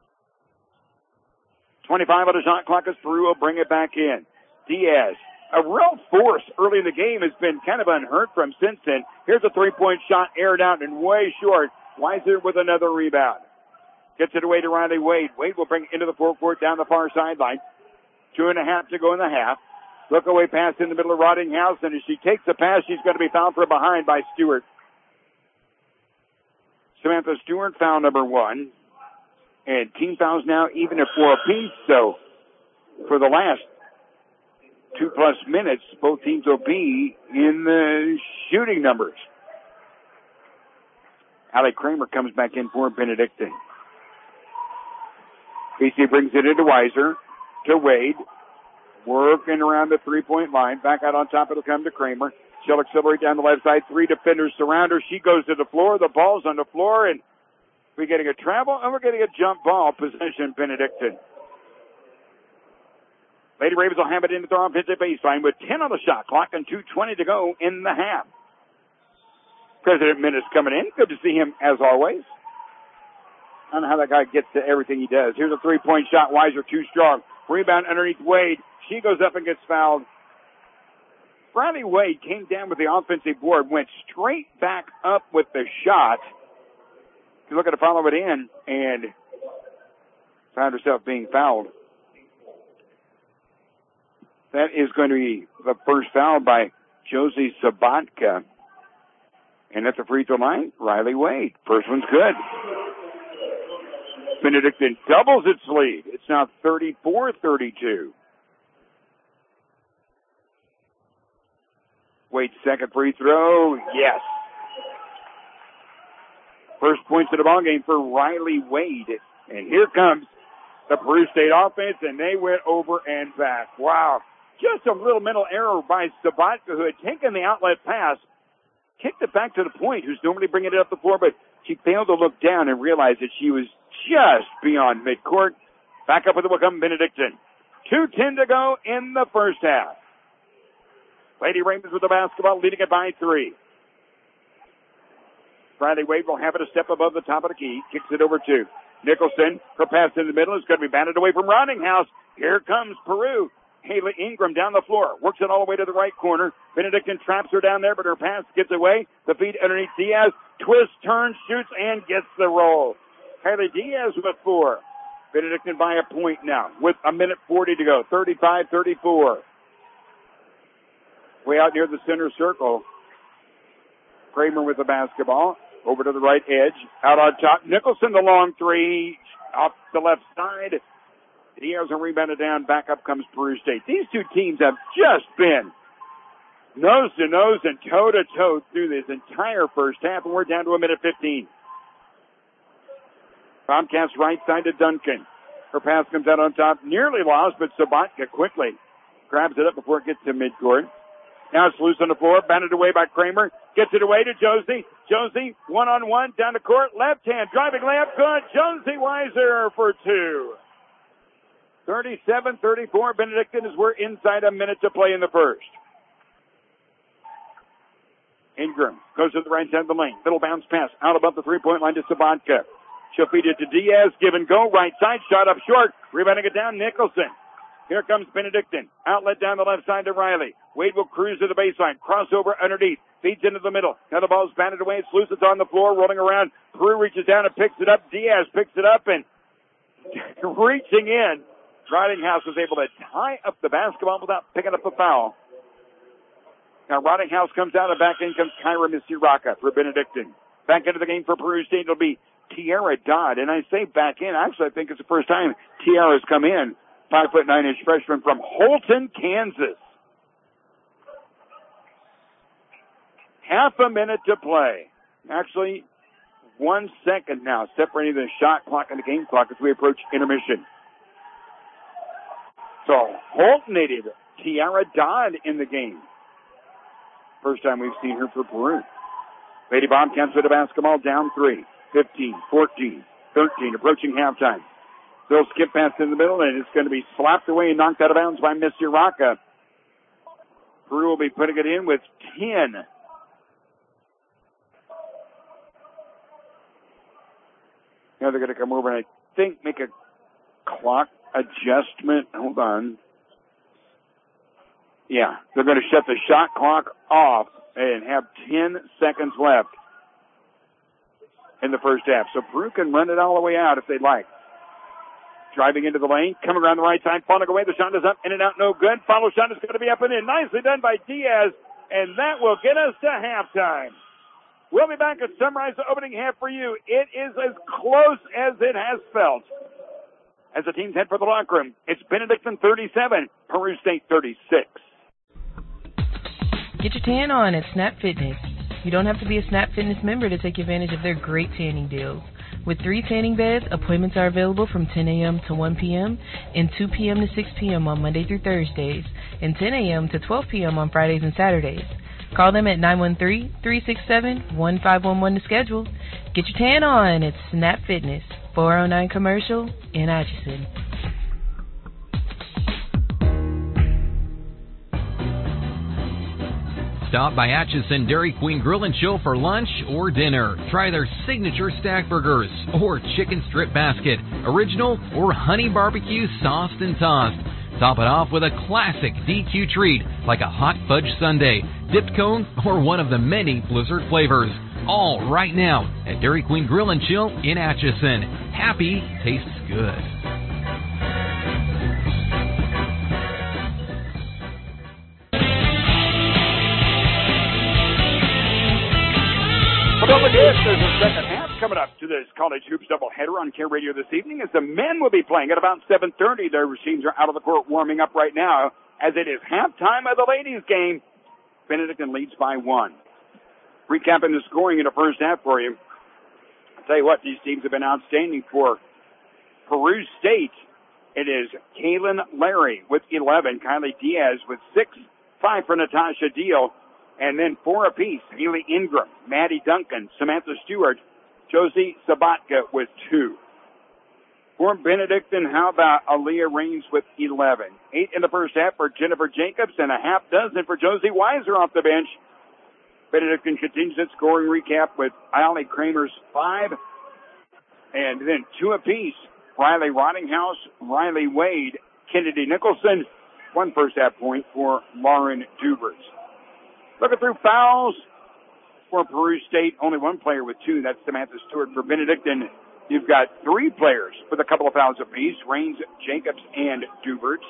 25 on the shot clock as Peru will bring it back in. Diaz, a real force early in the game, has been kind of unheard from since then. Here's a 3-point shot aired out and way short. Weiser with another rebound. Gets it away to Riley Wade. Wade will bring it into the forecourt down the far sideline. 2.5 to go in the half. Look away pass in the middle of Ridinghouse, and as she takes the pass, she's going to be fouled from behind by Stewart. Samantha Stewart, foul number 1. And team fouls now even at 4 apiece. So for the last 2+ minutes, both teams will be in the shooting numbers. Allie Kramer comes back in for Benedictine. BC brings it into Weiser, to Wade, working around the 3-point line. Back out on top, it'll come to Kramer. She'll accelerate down the left side. 3 defenders surround her. She goes to the floor. The ball's on the floor, and we're getting a travel, and we're getting a jump ball. Possession, Benedictine. Lady Ravens will have it into their offensive baseline with 10 on the shot clock and 2:20 to go in the half. President Minnis coming in. Good to see him as always. I don't know how that guy gets to everything he does. Here's a 3-point shot. Weiser too strong. Rebound underneath Wade. She goes up and gets fouled. Riley Wade came down with the offensive board, went straight back up with the shot. She's looking to follow it in and found herself being fouled. That is going to be the first foul by Josie Sabatka. And at the free throw line, Riley Wade. First one's good. Benedictine doubles its lead. It's now 34-32. Wade's second free throw, yes. First points of the ball game for Riley Wade. And here comes the Peru State offense, and they went over and back. Wow. Just a little mental error by Sabatka, who had taken the outlet pass, kicked it back to the point, who's normally bringing it up the floor, but she failed to look down and realize that she was just beyond midcourt. Back up with it will come Benedictine. 2:10 to go in the first half. Lady Ravens with the basketball, leading it by 3. Riley Wade will have it a step above the top of the key. Kicks it over to Nicholson. Her pass in the middle is going to be batted away from Ridinghouse. Here comes Peru. Haley Ingram down the floor. Works it all the way to the right corner. Benedictine traps her down there, but her pass gets away. The feed underneath Diaz. Twist, turns, shoots, and gets the roll. Haley Diaz with 4. Benedictine by a point now with 1:40 to go. 35-34. Way out near the center circle. Kramer with the basketball. Over to the right edge. Out on top. Nicholson, the long 3. Off the left side. Diaz will rebound it down. Back up comes Peru State. These two teams have just been nose to nose and toe to toe through this entire first half, and we're down to 1:15. Tomcats right side to Duncan. Her pass comes out on top. Nearly lost, but Sabatka quickly grabs it up before it gets to midcourt. Now it's loose on the floor. Batted away by Kramer. Gets it away to Josie. Josie, one-on-one, down the court. Left hand, driving layup, good. Josie Weiser for 2. 37-34. Benedictine as we're inside a minute to play in the first. Ingram goes to the right side of the lane. Middle bounce pass out above the 3-point line to Sabatka. She'll feed it to Diaz. Give and go. Right side. Shot up short. Rebounding it down. Nicholson. Here comes Benedictine. Outlet down the left side to Riley. Wade will cruise to the baseline. Crossover underneath. Feeds into the middle. Now the ball's batted away. It's loose. It's on the floor. Rolling around. Peru reaches down and picks it up. Diaz picks it up and reaching in. Ridinghouse was able to tie up the basketball without picking up a foul. Now Ridinghouse comes out and back in comes Kyra Misiraka for Benedictine. Back into the game for Peru State. It'll be Tiara Dodd. And I say back in, actually, I think it's the first time Tiara's come in. 5'9" freshman from Holton, Kansas. Half a minute to play. Actually, 1 second now separating the shot clock and the game clock as we approach intermission. So Holton native Tiara Dodd in the game. First time we've seen her for Peru. Lady Bobcats with the basketball down 3, 15, 14, 13, approaching halftime. They'll skip pass in the middle, and it's going to be slapped away and knocked out of bounds by Miss Uraka. Peru will be putting it in with 10. Now they're going to come over and I think make a clock adjustment. Hold on. Yeah, they're going to shut the shot clock off and have 10 seconds left in the first half. So Peru can run it all the way out if they'd like. Driving into the lane, coming around the right side, falling away. The shot is up, in and out, no good. Follow shot is going to be up and in. Nicely done by Diaz, and that will get us to halftime. We'll be back to summarize the opening half for you. It is as close as it has felt. As the teams head for the locker room, it's Benedictine 37, Peru State 36. Get your tan on at Snap Fitness. You don't have to be a Snap Fitness member to take advantage of their great tanning deals. With 3 tanning beds, appointments are available from 10 a.m. to 1 p.m. and 2 p.m. to 6 p.m. on Monday through Thursdays, and 10 a.m. to 12 p.m. on Fridays and Saturdays. Call them at 913-367-1511 to schedule. Get your tan on at Snap Fitness, 409 Commercial in Atchison. Stop by Atchison Dairy Queen Grill and Chill for lunch or dinner. Try their signature stack burgers or chicken strip basket, original or honey barbecue sauced and tossed. Top it off with a classic DQ treat like a hot fudge sundae, dipped cone, or one of the many Blizzard flavors. All right now at Dairy Queen Grill and Chill in Atchison. Happy tastes good. Well, don't forget, there's a second half coming up to this college hoops doubleheader on Care Radio this evening as the men will be playing at about 7:30. Their teams are out of the court warming up right now as it is halftime of the ladies' game. Benedictine leads by 1. Recapping the scoring in the first half for you. I'll tell you what, these teams have been outstanding for Peru State. It is Kaylin Larry with 11, Kylie Diaz with 6, 5 for Natasha Deal, and then 4 apiece, Haley Ingram, Maddie Duncan, Samantha Stewart, Josie Sabatka with 2. For Benedictine, how about Aaliyah Raines with 11? 8 in the first half for Jennifer Jacobs and a half dozen for Josie Weiser off the bench. Benedictine continues its scoring recap with Allie Kramer's 5 and then 2 apiece. Riley Rottinghouse, Riley Wade, Kennedy Nicholson, 1 first half point for Lauren Dubers. Looking through fouls for Peru State, only 1 player with 2. That's Samantha Stewart. For Benedictine, you've got 3 players with a couple of fouls apiece, Raines, Jacobs, and Dubert.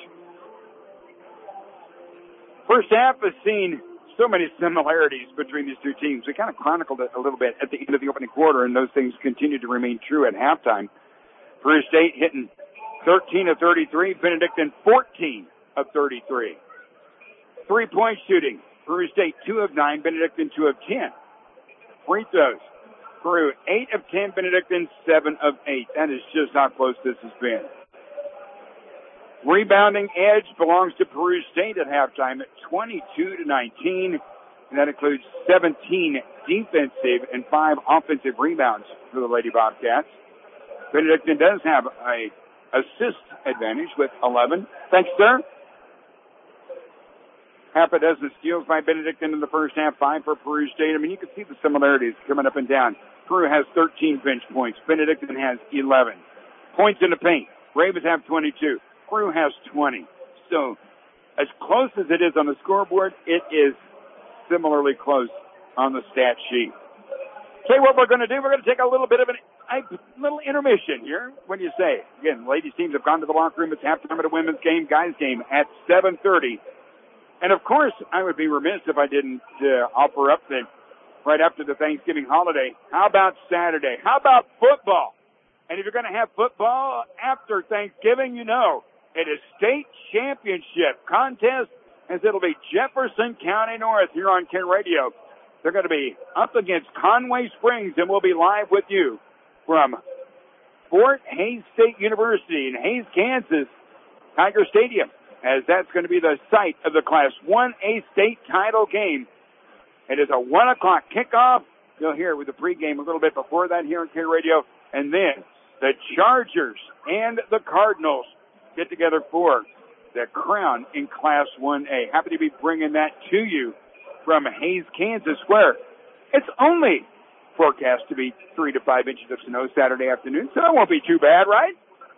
First half has seen so many similarities between these two teams. We kind of chronicled it a little bit at the end of the opening quarter, and those things continue to remain true at halftime. Peru State hitting 13 of 33, Benedictine 14 of 33. 3-point shooting. Peru State 2 of 9, Benedictine 2 of 10. Free throws. Peru 8 of 10, Benedictine 7 of 8. That is just how close this has been. Rebounding edge belongs to Peru State at halftime at 22-19, and that includes 17 defensive and 5 offensive rebounds for the Lady Bobcats. Benedictine does have a assist advantage with 11. Thanks, sir. Half a dozen steals by Benedictine in the first half, 5 for Peru State. I mean, you can see the similarities coming up and down. Peru has 13 bench points. Benedictine has 11. Points in the paint. Ravens have 22. Peru has 20. So, as close as it is on the scoreboard, it is similarly close on the stat sheet. Tell you what we're going to do. We're going to take a little bit of a little intermission here. What do you say? Again, ladies teams have gone to the locker room. It's halftime of the women's game, guys game at 7:30. And, of course, I would be remiss if I didn't offer up that right after the Thanksgiving holiday. How about Saturday? How about football? And if you're going to have football after Thanksgiving, you know, it is state championship contest, as it'll be Jefferson County North here on Care Radio. They're going to be up against Conway Springs, and we'll be live with you from Fort Hays State University in Hays, Kansas, Tiger Stadium, as that's going to be the site of the Class 1A state title game. It is a 1 o'clock kickoff. You'll hear it with the pregame a little bit before that here on Care Radio. And then the Chargers and the Cardinals get together for the crown in Class 1A. Happy to be bringing that to you from Hays, Kansas, where it's only forecast to be 3 to 5 inches of snow Saturday afternoon, so that won't be too bad, right?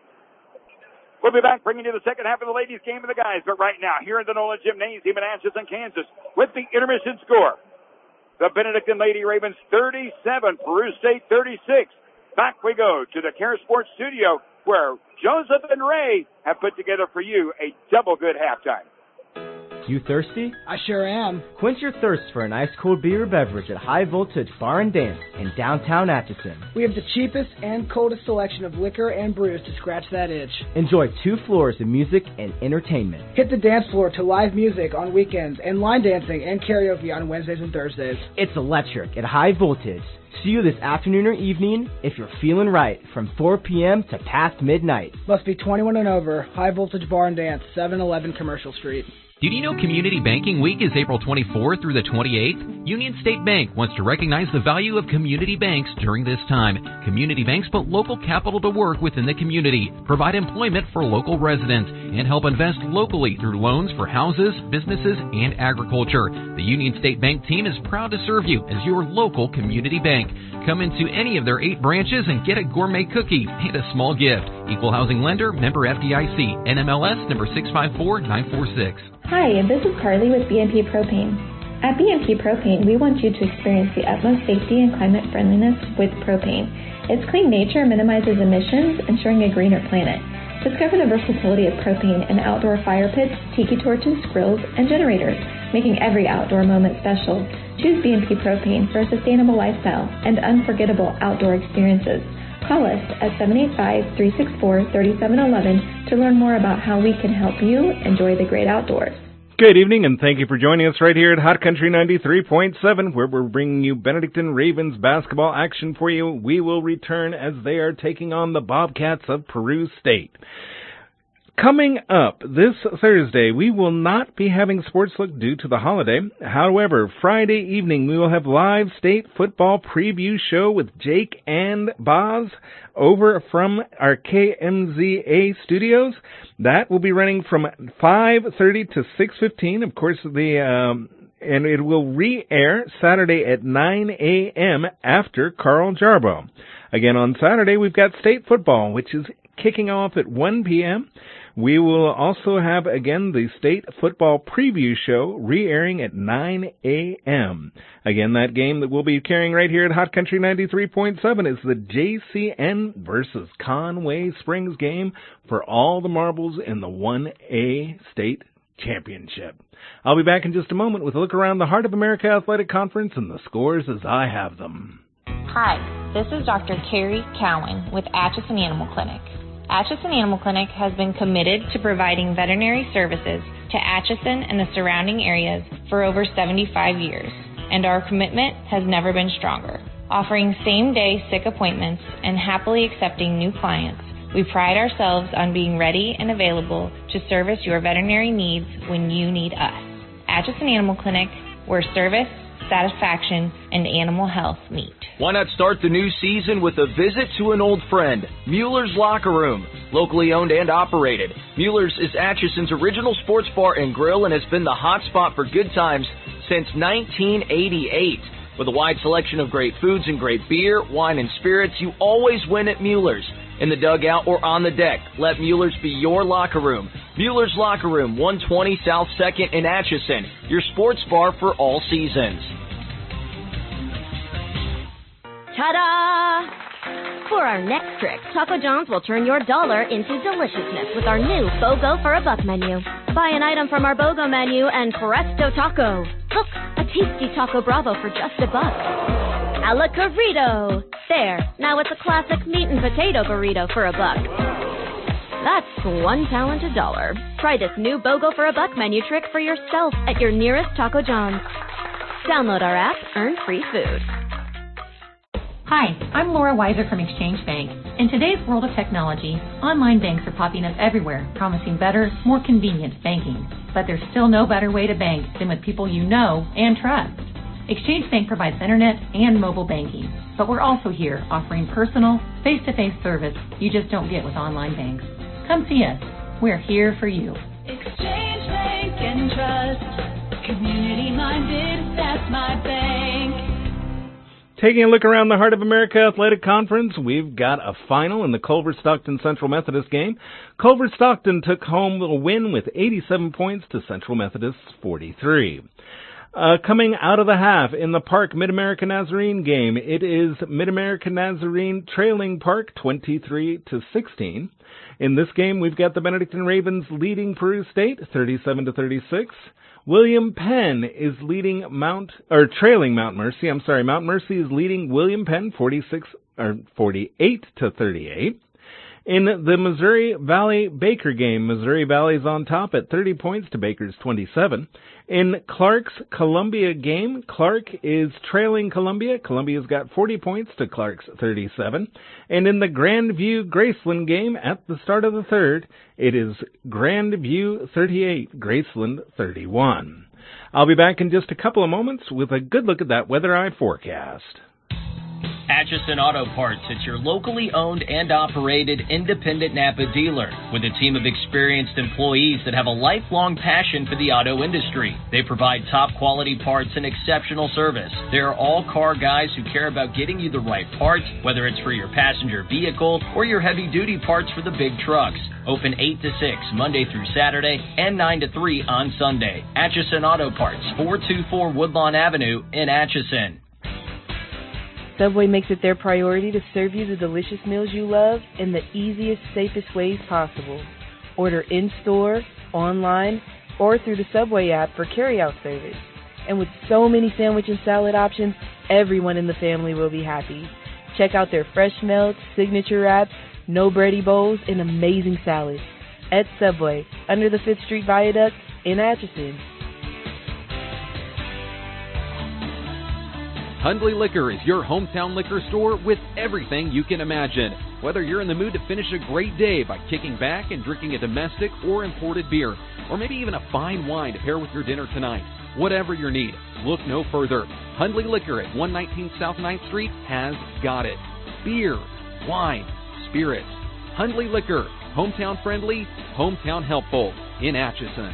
We'll be back bringing you the second half of the ladies' game of the guys, but right now, here in the Nolan Gymnasium in Atchison, Kansas, with the intermission score, the Benedictine Lady Ravens 37, Peru State 36. Back we go to the Care Sports Studio, where Joseph and Ray have put together for you a double good halftime. You thirsty? I sure am. Quench your thirst for an ice cold beer or beverage at High Voltage Bar and Dance in downtown Atchison. We have the cheapest and coldest selection of liquor and brews to scratch that itch. Enjoy 2 floors of music and entertainment. Hit the dance floor to live music on weekends and line dancing and karaoke on Wednesdays and Thursdays. It's electric at High Voltage. See you this afternoon or evening if you're feeling right from 4 p.m. to past midnight. Must be 21 and over. High Voltage Bar and Dance, 711 Commercial Street. Did you know Community Banking Week is April 24th through the 28th? Union State Bank wants to recognize the value of community banks during this time. Community banks put local capital to work within the community, provide employment for local residents, and help invest locally through loans for houses, businesses, and agriculture. The Union State Bank team is proud to serve you as your local community bank. Come into any of their 8 branches and get a gourmet cookie and a small gift. Equal housing lender, member FDIC, NMLS number 654946. Hi, this is Carly with BNP Propane. At BNP Propane, we want you to experience the utmost safety and climate friendliness with propane. Its clean nature minimizes emissions, ensuring a greener planet. Discover the versatility of propane in outdoor fire pits, tiki torches, grills, and generators, making every outdoor moment special. Choose BNP Propane for a sustainable lifestyle and unforgettable outdoor experiences. Call us at 785-364-3711 to learn more about how we can help you enjoy the great outdoors. Good evening, and thank you for joining us right here at Hot Country 93.7, where we're bringing you Benedictine Ravens basketball action for you. We will return as they are taking on the Bobcats of Peru State. Coming up this Thursday, we will not be having Sports Look due to the holiday. However, Friday evening, we will have live state football preview show with Jake and Boz over from our KMZA studios. That will be running from 5:30 to 6:15. Of course, and it will re-air Saturday at 9 a.m. after Carl Jarbo. Again, on Saturday, we've got state football, which is kicking off at 1 p.m. We will also have, again, the state football preview show re-airing at 9 a.m. Again, that game that we'll be carrying right here at Hot Country 93.7 is the JCN versus Conway Springs game for all the marbles in the 1A state championship. I'll be back in just a moment with a look around the Heart of America Athletic Conference and the scores as I have them. Hi, this is Dr. Carrie Cowan with Atchison Animal Clinic. Atchison Animal Clinic has been committed to providing veterinary services to Atchison and the surrounding areas for over 75 years, and our commitment has never been stronger. Offering same-day sick appointments and happily accepting new clients, we pride ourselves on being ready and available to service your veterinary needs when you need us. Atchison Animal Clinic, where service, satisfaction, and animal health meet. Why not start the new season with a visit to an old friend, Mueller's Locker Room. Locally owned and operated, Mueller's is Atchison's original sports bar and grill and has been the hot spot for good times since 1988. With a wide selection of great foods and great beer, wine, and spirits, you always win at Mueller's. In the dugout or on the deck, let Mueller's be your locker room. Mueller's Locker Room, 120 South 2nd in Atchison, your sports bar for all seasons. Ta-da! For our next trick, Taco John's will turn your dollar into deliciousness with our new BOGO for a Buck menu. Buy an item from our BOGO menu and presto taco. Look, a tasty Taco Bravo for just $1. A la Corrido. There, now it's a classic meat and potato burrito for $1. That's one talented dollar. Try this new BOGO for $1 menu trick for yourself at your nearest Taco John's. Download our app, earn free food. Hi, I'm Laura Weiser from Exchange Bank. In today's world of technology, online banks are popping up everywhere, promising better, more convenient banking. But there's still no better way to bank than with people you know and trust. Exchange Bank provides internet and mobile banking, but we're also here offering personal, face-to-face service you just don't get with online banks. Come see us. We're here for you. Exchange Bank and Trust. Community minded, that's my bank. Taking a look around the Heart of America Athletic Conference, we've got a final in the Culver-Stockton Central Methodist game. Culver-Stockton took home a win with 87 points to Central Methodist's 43. Coming out of the half in the Park Mid-America Nazarene game, it is Mid-America Nazarene trailing Park 23-16. In this game, we've got the Benedictine Ravens leading Peru State 37-36. William Penn is trailing Mount Mercy. Mount Mercy is leading William Penn 48-38. In the Missouri Valley Baker game, Missouri Valley is on top at 30 points to Baker's 27. In Clark's Columbia game, Clark is trailing Columbia. Columbia's got 40 points to Clark's 37. And in the Grandview Graceland game at the start of the third, it is Grandview 38, Graceland 31. I'll be back in just a couple of moments with a good look at that Weather Eye forecast. Atchison Auto Parts, it's your locally owned and operated independent Napa dealer with a team of experienced employees that have a lifelong passion for the auto industry. They provide top quality parts and exceptional service. They are all car guys who care about getting you the right parts, whether it's for your passenger vehicle or your heavy duty parts for the big trucks. Open 8 to 6 Monday through Saturday and 9 to 3 on Sunday. Atchison Auto Parts, 424 Woodlawn Avenue in Atchison. Subway makes it their priority to serve you the delicious meals you love in the easiest, safest ways possible. Order in-store, online, or through the Subway app for carryout service. And with so many sandwich and salad options, everyone in the family will be happy. Check out their fresh melts, signature wraps, no bready bowls, and amazing salads. At Subway, under the 5th Street Viaduct in Atchison. Hundley Liquor is your hometown liquor store with everything you can imagine. Whether you're in the mood to finish a great day by kicking back and drinking a domestic or imported beer, or maybe even a fine wine to pair with your dinner tonight, whatever your need, look no further. Hundley Liquor at 119 South 9th Street has got it. Beer, wine, spirits. Hundley Liquor, hometown friendly, hometown helpful in Atchison.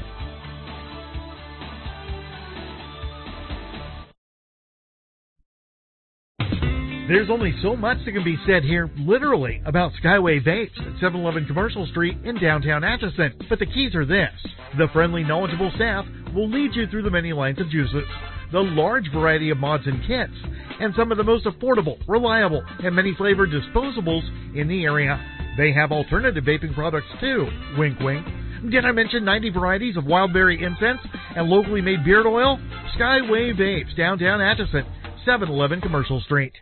There's only so much that can be said here, literally, about Skyway Vapes at 711 Commercial Street in downtown Atchison. But the keys are this. The friendly, knowledgeable staff will lead you through the many lines of juices, the large variety of mods and kits, and some of the most affordable, reliable, and many flavored disposables in the area. They have alternative vaping products too. Wink, wink. Did I mention 90 varieties of wildberry incense and locally made beard oil? Skyway Vapes, downtown Atchison. 711 Commercial Street.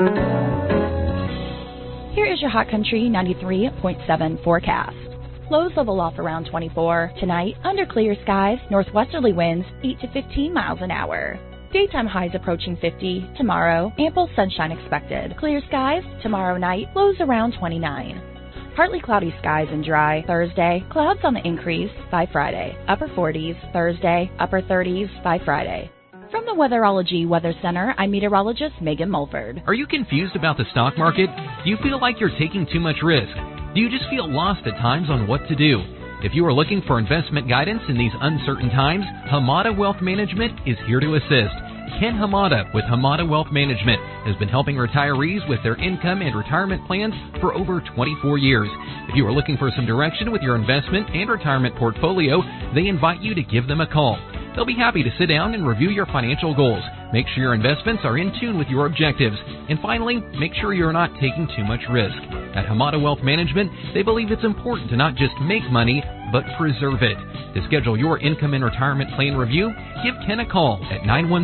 Here is your Hot Country 93.7 forecast. Lows level off around 24. Tonight, under clear skies, northwesterly winds 8 to 15 miles an hour. Daytime highs approaching 50. Tomorrow, ample sunshine expected. Clear skies. Tomorrow night, lows around 29. Partly cloudy skies and dry. Thursday, clouds on the increase by Friday. Upper 40s. Thursday, upper 30s by Friday. From the Weatherology Weather Center, I'm meteorologist Megan Mulford. Are you confused about the stock market? Do you feel like you're taking too much risk? Do you just feel lost at times on what to do? If you are looking for investment guidance in these uncertain times, Hamada Wealth Management is here to assist. Ken Hamada with Hamada Wealth Management has been helping retirees with their income and retirement plans for over 24 years. If you are looking for some direction with your investment and retirement portfolio, they invite you to give them a call. They'll be happy to sit down and review your financial goals. Make sure your investments are in tune with your objectives. And finally, make sure you're not taking too much risk. At Hamada Wealth Management, they believe it's important to not just make money, but preserve it. To schedule your income and retirement plan review, give Ken a call at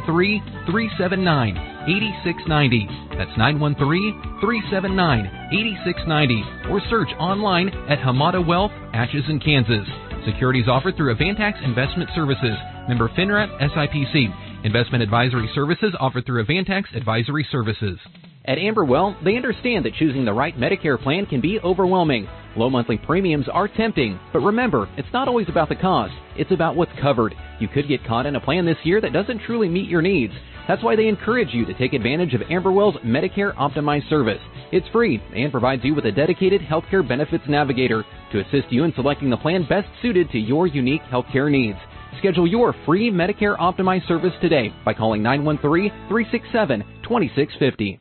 913-379-8690. That's 913-379-8690. Or search online at Hamada Wealth, Atchison, Kansas. Securities offered through Avantax Investment Services. Member FINRA SIPC. Investment advisory services offered through Avantax Advisory Services. At Amberwell, they understand that choosing the right Medicare plan can be overwhelming. Low monthly premiums are tempting, but remember, it's not always about the cost. It's about what's covered. You could get caught in a plan this year that doesn't truly meet your needs. That's why they encourage you to take advantage of Amberwell's Medicare Optimized service. It's free and provides you with a dedicated healthcare benefits navigator to assist you in selecting the plan best suited to your unique healthcare needs. Schedule your free Medicare Optimized service today by calling 913-367-2650.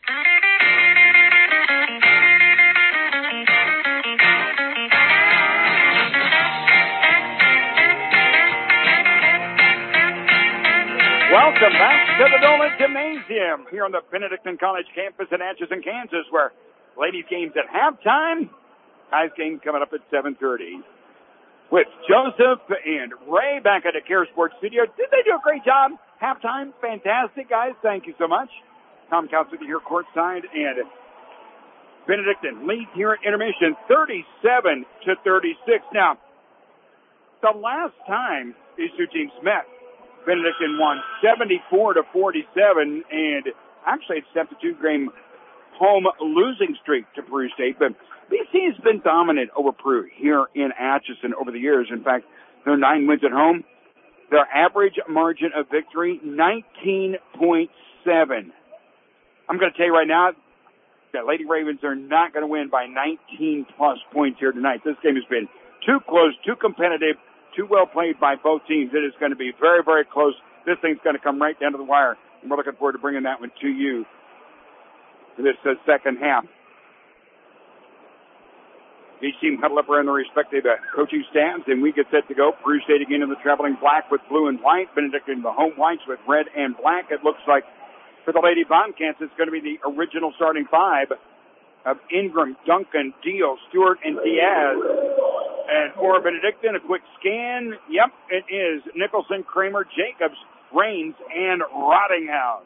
Welcome back to the Dolan Gymnasium here on the Benedictine College campus in Atchison, Kansas, where ladies games at halftime, guys game coming up at 7:30. With Joseph and Ray back at the Care Sports Studio. Did they do a great job? Halftime, fantastic, guys. Thank you so much. Tom Council here courtside, and Benedictine lead here at intermission, 37-36. Now, the last time these two teams met, Benedictine won 74-47, and actually it stepped a two-game home losing streak to Peru State. But BC has been dominant over Peru here in Atchison over the years. In fact, their 9 wins at home. Their average margin of victory, 19.7. I'm going to tell you right now that Lady Ravens are not going to win by 19-plus points here tonight. This game has been too close, too competitive, too well played by both teams. It is going to be very, very close. This thing's going to come right down to the wire. And we're looking forward to bringing that one to you for this second half. Each team huddle up around their respective coaching staffs, and we get set to go. Peru State again in the traveling black with blue and white. Benedictine in the home whites with red and black. It looks like for the Lady Bobcats, it's going to be the original starting five of Ingram, Duncan, Deal, Stewart, and Diaz. And for Benedictine, a quick scan. Yep, it is Nicholson, Kramer, Jacobs, Raines, and Rottinghouse.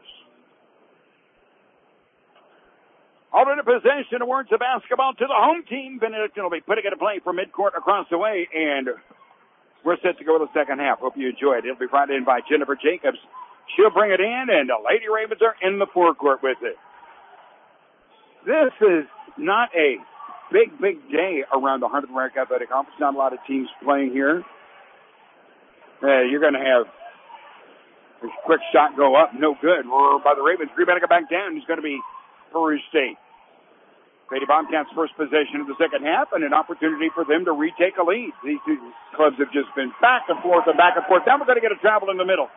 Alternate possession awards the basketball to the home team. Benedictine will be putting it in play from midcourt across the way, and we're set to go to the second half. Hope you enjoy it. It'll be brought in by Jennifer Jacobs. She'll bring it in, and the Lady Ravens are in the forecourt with it. This is not a big day around the Heart of America Athletic Conference. Not a lot of teams playing here. You're going to have a quick shot go up, no good. By the Ravens, rebound go back down. It's going to be Peru State. Lady Bobcats' first possession of the second half, and an opportunity for them to retake a lead. These two clubs have just been back and forth and back and forth. Now we're going to get a travel in the middle.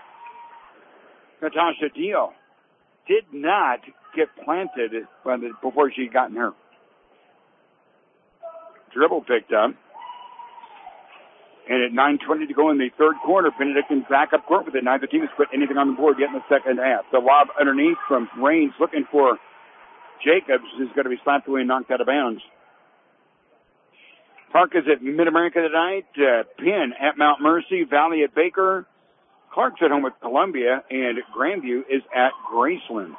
Natasha Deal did not get planted before she had gotten hurt. Dribble picked up. And at 9:20 to go in the third quarter, Benedictine back up court with it. Neither team has put anything on the board yet in the second half. The lob underneath from Raines looking for Jacobs is going to be slapped away and knocked out of bounds. Park is at Mid-America tonight. Penn at Mount Mercy. Valley at Baker. Clark's at home with Columbia. And Grandview is at Graceland.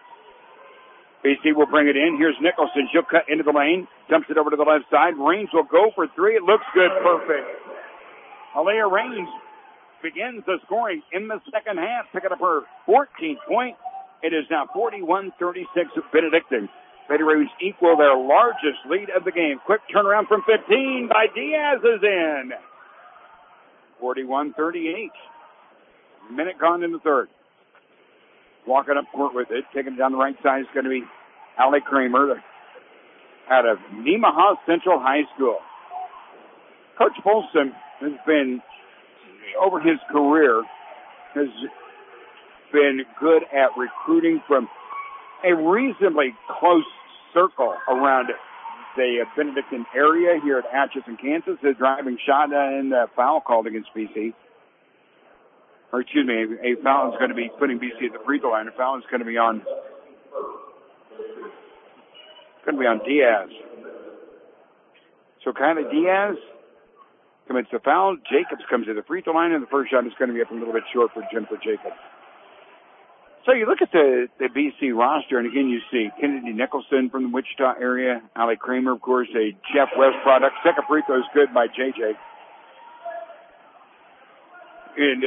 BC will bring it in. Here's Nicholson. She'll cut into the lane. Dumps it over to the left side. Raines will go for three. It looks good. Perfect. Alea Raines begins the scoring in the second half, picking up her 14th point. It is now 41-36 Benedictine. Lady Ravens equal their largest lead of the game. Quick turnaround from 15 by Diaz is in. 41-38. Minute gone in the third. Walking up court with it, taking it down the right side is going to be Allie Kramer out of Nemaha Central High School. Coach Folsom has been, over his career, has been good at recruiting from a reasonably close circle around the Benedictine area here at Atchison, Kansas. The driving shot and a foul called against BC. Or excuse me, a foul is going to be putting BC at the free throw line. A foul is going to be on Diaz. So Kylie Diaz commits the foul. Jacobs comes to the free throw line, and the first shot is going to be up a little bit short for Jennifer Jacobs. So you look at the BC roster, and again you see Kennedy Nicholson from the Wichita area, Allie Kramer, of course, a Jeff West product. Second free throw is good by JJ. And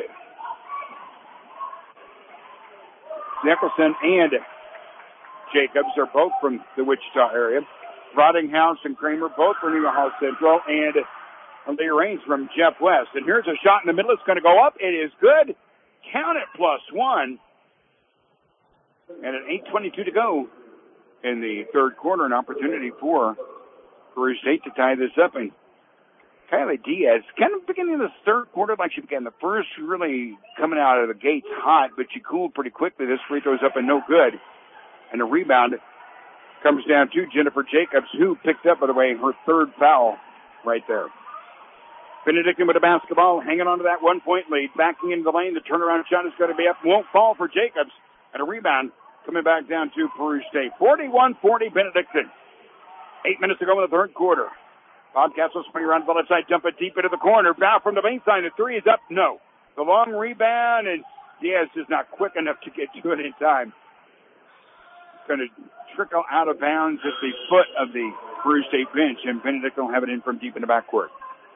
Nicholson and Jacobs are both from the Wichita area. Rottinghouse and Kramer both from Nemaha Central, and Leah Raines from Jeff West. And here's a shot in the middle. It's going to go up. It is good. Count it, +1. And at 8:22 to go in the third quarter, an opportunity for Peru State to tie this up. And Kylie Diaz, kind of beginning of the third quarter, like she began the first, really coming out of the gates hot, but she cooled pretty quickly. This free throw's up and no good. And the rebound comes down to Jennifer Jacobs, who picked up, by the way, her third foul right there. Benedictine with the basketball, hanging on to that 1-point lead. Backing into the lane, the turnaround shot is going to be up. Won't fall for Jacobs. And a rebound coming back down to Peru State. 41-40 Benedictine. 8 minutes to go in the third quarter. Bobcats will swing around the left side, dump it deep into the corner. Now from the baseline, the three is up. No. The long rebound, and Diaz is not quick enough to get to it in time. It's going to trickle out of bounds at the foot of the Peru State bench, and Benedictine will have it in from deep in the backcourt.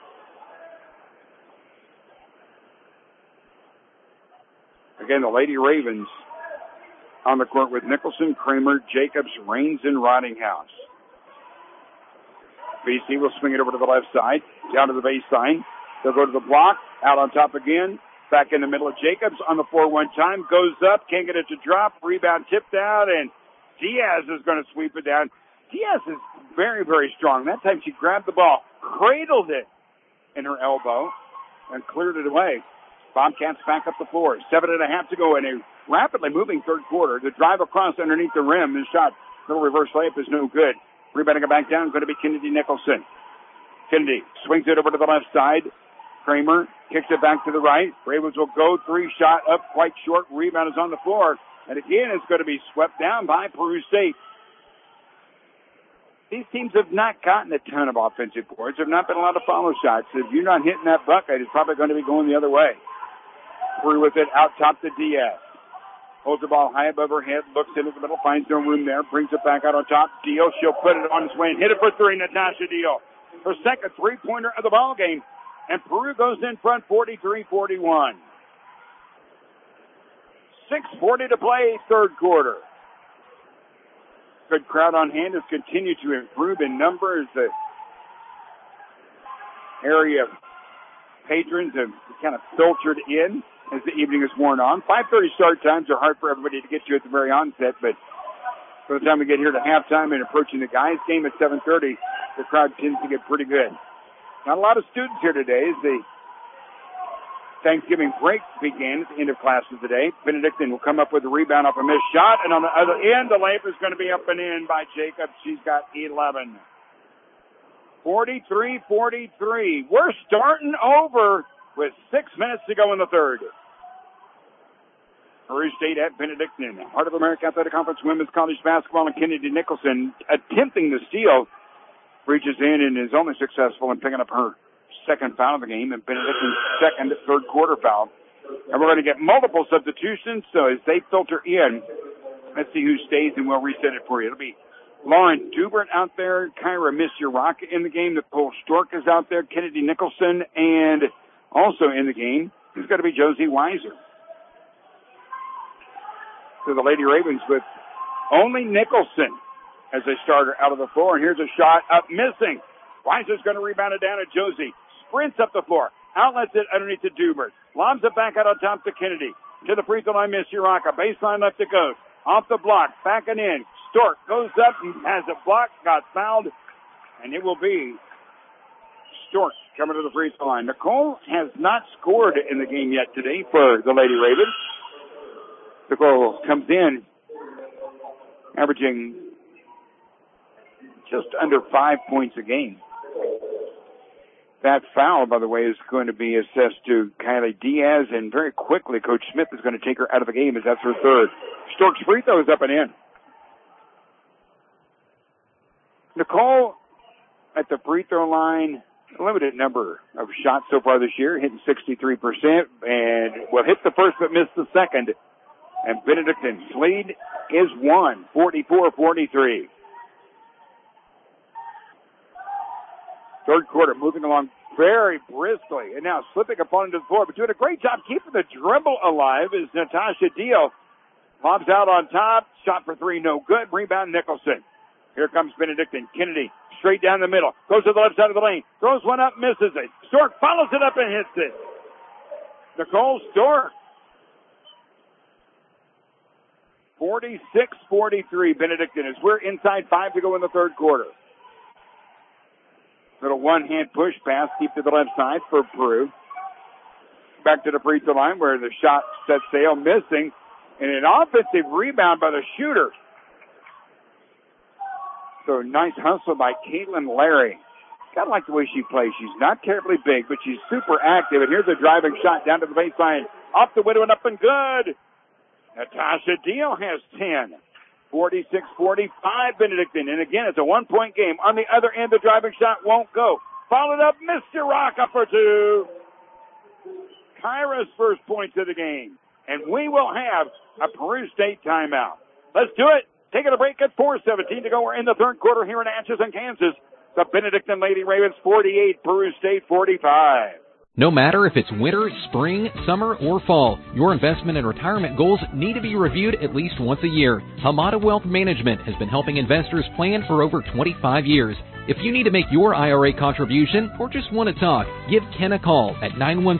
Again, the Lady Ravens on the court with Nicholson, Kramer, Jacobs, Raines, and Rottinghouse. BC will swing it over to the left side, down to the baseline. They'll go to the block, out on top again, back in the middle of Jacobs on the floor one time, goes up, can't get it to drop, rebound tipped out, and Diaz is going to sweep it down. Diaz is very, very strong. That time she grabbed the ball, cradled it in her elbow, and cleared it away. Bobcats back up the floor. 7.5 to go in a rapidly moving third quarter. The drive across underneath the rim and shot. Little reverse layup is no good. Rebounding it back down, going to be Kennedy Nicholson. Kennedy swings it over to the left side. Kramer kicks it back to the right. Ravens will go. Three shot up, quite short. Rebound is on the floor. And again, it's going to be swept down by Peru State. These teams have not gotten a ton of offensive boards. There have not been a lot of follow shots. If you're not hitting that bucket, it's probably going to be going the other way. Peru with it out top to Diaz. Holds the ball high above her head, looks into the middle, finds no room there, brings it back out on top. Deal, she'll put it on its way and hit it for three. Natasha Deal, her second three-pointer of the ball game, and Peru goes in front 43-41. 6:40 to play, third quarter. Good crowd on hand has continued to improve in numbers. The area of patrons have kind of filtered in as the evening is worn on. 5:30 start times are hard for everybody to get to at the very onset, but by the time we get here to halftime and approaching the guys' game at 7:30, the crowd tends to get pretty good. Not a lot of students here today as the Thanksgiving break began at the end of classes today. Benedictine will come up with a rebound off a missed shot, and on the other end, the layup is going to be up and in by Jacobs. She's got 11. 43-43. We're starting over with 6 minutes to go in the third. Peru State at Benedictine. Heart of America Athletic Conference Women's College Basketball, and Kennedy Nicholson attempting the steal. Reaches in and is only successful in picking up her second foul of the game, and Benedictine's second third quarter foul. And we're going to get multiple substitutions, so as they filter in, let's see who stays, and we'll reset it for you. It'll be Lauren Dubert out there, Kyra Missuraka in the game, Nicole Stork is out there, Kennedy Nicholson, and also in the game is going to be Josie Weiser. So the Lady Ravens with only Nicholson as a starter out of the floor. And here's a shot up, missing. Weiser's going to rebound it down to Josie. Sprints up the floor. Outlets it underneath to Dubert. Lobs it back out on top to Kennedy. To the free throw line, Missuraka. Baseline left it goes. Off the block. Backing in. Stork goes up and has a block. Got fouled. And it will be Stork coming to the free throw line. Nicole has not scored in the game yet today for the Lady Ravens. Nicole comes in averaging just under 5 points a game. That foul, by the way, is going to be assessed to Kylie Diaz, and very quickly Coach Smith is going to take her out of the game as that's her third. Stork's free throw is up and in. Nicole at the free throw line, limited number of shots so far this year, hitting 63%, and will hit the first but miss the second. And Benedict's lead is 44-43. Third quarter moving along very briskly, and now slipping upon into the floor, but doing a great job keeping the dribble alive is Natasha Deal. Lobs out on top, shot for three, no good. Rebound Nicholson. Here comes Benedictine. Kennedy straight down the middle, goes to the left side of the lane, throws one up, misses it. Stork follows it up and hits it. Nicole Stork. 46-43 Benedictine as we're inside 5 to go in the third quarter. Little one-hand push pass deep to the left side for Peru. Back to the free throw line where the shot sets sail, missing. And an offensive rebound by the shooter. So nice hustle by Caitlin Larry. Gotta like the way she plays. She's not terribly big, but she's super active. And here's a driving shot down to the baseline. Off the window and up and good. Natasha Deal has 10. 46-45 Benedictine. And again, it's a 1-point game. On the other end, the driving shot won't go. Followed up, Mr. Rocca for two. Kyra's first points of the game. And we will have a Peru State timeout. Let's do it. Taking a break at 4:17 to go. We're in the third quarter here in Atchison, Kansas. The Benedictine Lady Ravens 48, Peru State 45. No matter if it's winter, spring, summer, or fall, your investment and retirement goals need to be reviewed at least once a year. Hamada Wealth Management has been helping investors plan for over 25 years. If you need to make your IRA contribution or just want to talk, give Ken a call at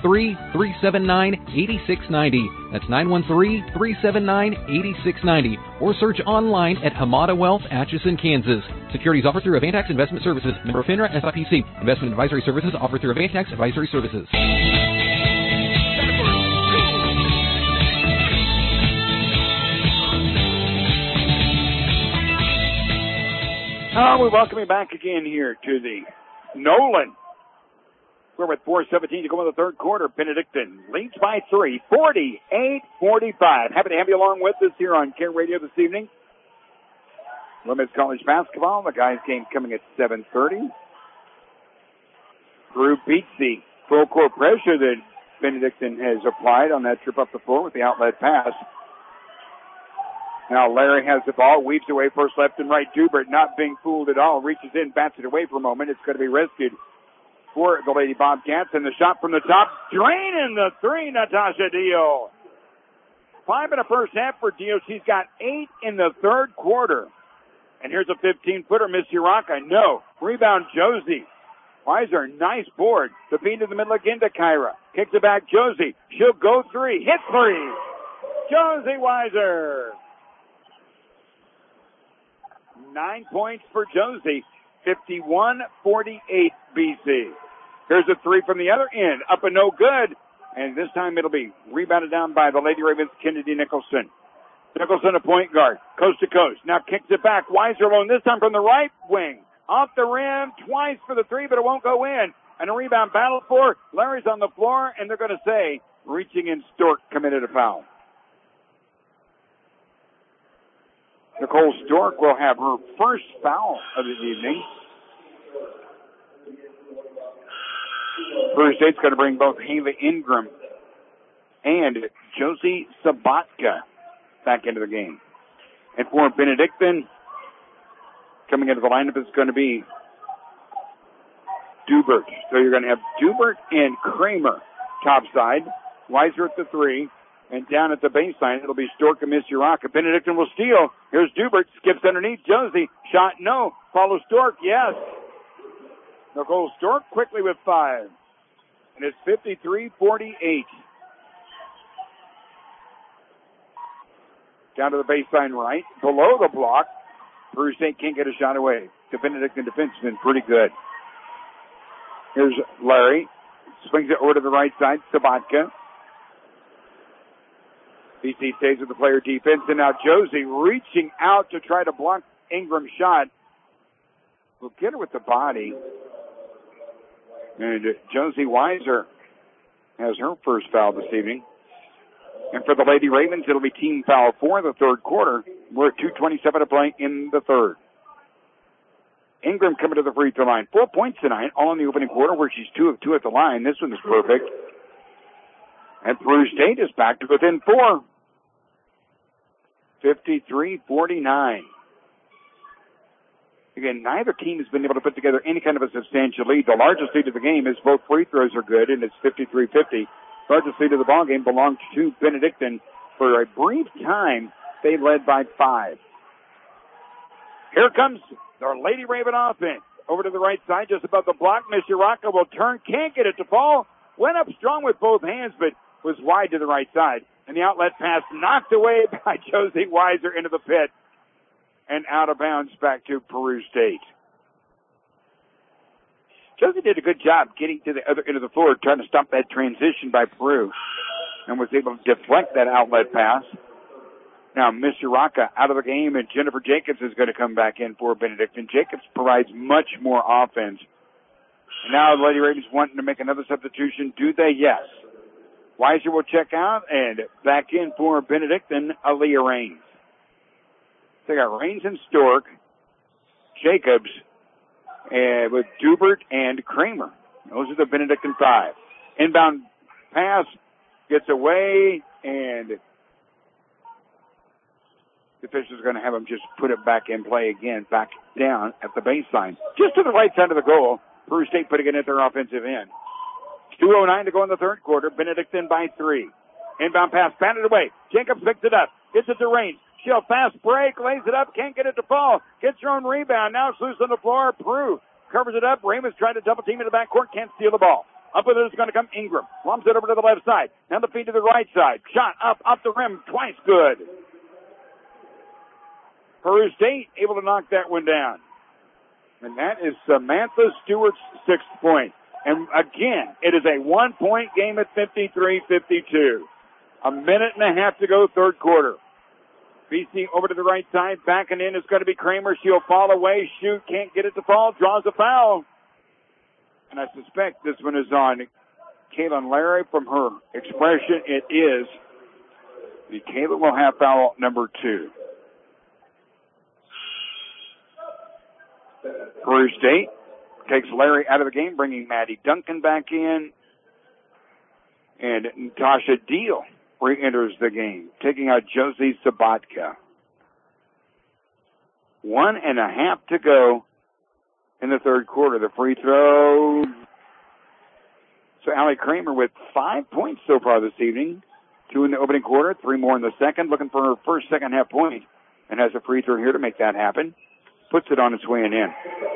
913-379-8690. That's 913-379-8690. Or search online at Hamada Wealth, Atchison, Kansas. Securities offered through Avantax Investment Services. Member FINRA SIPC. Investment advisory services offered through Avantax Advisory Services. We welcome you back again here to the Nolan. We're with 4:17 to go in the third quarter. Benedictine leads by 3, 48-45. Happy to have you along with us here on Care Radio this evening. Women's college basketball. The guys' game coming at 7:30. Peru beats the full court pressure that Benedictine has applied on that trip up the floor with the outlet pass. Now Larry has the ball, weaves away first left and right. Dubert not being fooled at all, reaches in, bats it away for a moment. It's going to be rescued for the Lady Bobcats. And the shot from the top, draining the three, Natasha Deal. 5 in the first half for Deal. She's got 8 in the third quarter. And here's a 15-footer, Miss Uraka. No. Rebound, Josie. Weiser, nice board. The feed to the middle again to Kyra. Kicks it back, Josie. She'll go 3. Hit 3. Josie Weiser. 9 points for Josie. 51-48 BC. Here's a 3 from the other end. Up and no good. And this time it'll be rebounded down by the Lady Ravens, Kennedy Nicholson. Nicholson, a point guard. Coast to coast. Now kicks it back. Weiser alone, this time from the right wing. Off the rim, twice for the 3, but it won't go in. And a rebound battle for Larry's on the floor, and they're going to say, reaching in, Stork committed a foul. Nicole Stork will have her first foul of the evening. Peru State's going to bring both Haley Ingram and Josie Sabatka back into the game. And for Benedictine, coming into the lineup is going to be Dubert. So you're going to have Dubert and Kramer topside. Weiser at the 3. And down at the baseline, it'll be Stork and Miss Uraka. Benedictine will steal. Here's Dubert. Skips underneath Josie. Shot no. Follow Stork. Yes. Nicole Stork quickly with 5. And it's 53-48. Down to the baseline right. Below the block. Peru State can't get a shot away. The Benedictine defense has been pretty good. Here's Larry. Swings it over to the right side. Sabatka. BC stays with the player defense. And now Josie reaching out to try to block Ingram's shot. We'll get her with the body. And Josie Weiser has her first foul this evening. And for the Lady Ravens, it'll be team foul 4 in the third quarter. We're at 2:27 to play in the third. Ingram coming to the free throw line. 4 points tonight, all in the opening quarter where she's 2 of 2 at the line. This one is perfect. And Peru State is back to within 4. 53-49. Again, neither team has been able to put together any kind of a substantial lead. The largest lead of the game is both free throws are good, and it's 53-50. Largest lead of the ball game belonged to Benedictine. For a brief time, they led by 5. Here comes our Lady Raven offense. Over to the right side, just above the block. Mishiraka will turn, can't get it to fall. Went up strong with both hands, but was wide to the right side. And the outlet pass knocked away by Josie Weiser into the pit. And out of bounds back to Peru State. Josie did a good job getting to the other end of the floor, trying to stop that transition by Peru, and was able to deflect that outlet pass. Now, Mishiraka out of the game, and Jennifer Jacobs is going to come back in for Benedictine. Jacobs provides much more offense. And now the Lady Ravens wanting to make another substitution. Do they? Yes. Weiser will check out, and back in for Benedictine, Aaliyah Raines. They got Raines and Stork, Jacobs, with Dubert and Kramer. Those are the Benedictine 5. Inbound pass gets away, and the officials are going to have them just put it back in play again, back down at the baseline. Just to the right side of the goal. Peru State putting it at their offensive end. 2:09 to go in the third quarter. Benedictine by 3. Inbound pass, batted away. Jacobs picks it up. Gets it to Raines. She'll fast break, lays it up, can't get it to fall. Gets her own rebound. Now it's loose on the floor. Peru covers it up. Raymond's trying to double team in the backcourt. Can't steal the ball. Up with it is going to come Ingram. Lumps it over to the left side. Now the feed to the right side. Shot up the rim. Twice good. Peru State able to knock that one down. And that is Samantha Stewart's 6th point. And again, it is a 1-point game at 53-52. A minute and a half to go, third quarter. BC over to the right side, backing in is going to be Kramer. She'll fall away, shoot, can't get it to fall, draws a foul. And I suspect this one is on Kaylin Larry. From her expression, it is. The Kaylin will have foul number 2. Peru State takes Larry out of the game, bringing Maddie Duncan back in. And Natasha Deal re-enters the game, taking out Josie Sabatka. 1.5 to go in the third quarter. The free throw. So Allie Kramer with 5 points so far this evening. 2 in the opening quarter, 3 more in the second. Looking for her first second half point. And has a free throw here to make that happen. Puts it on its way and in.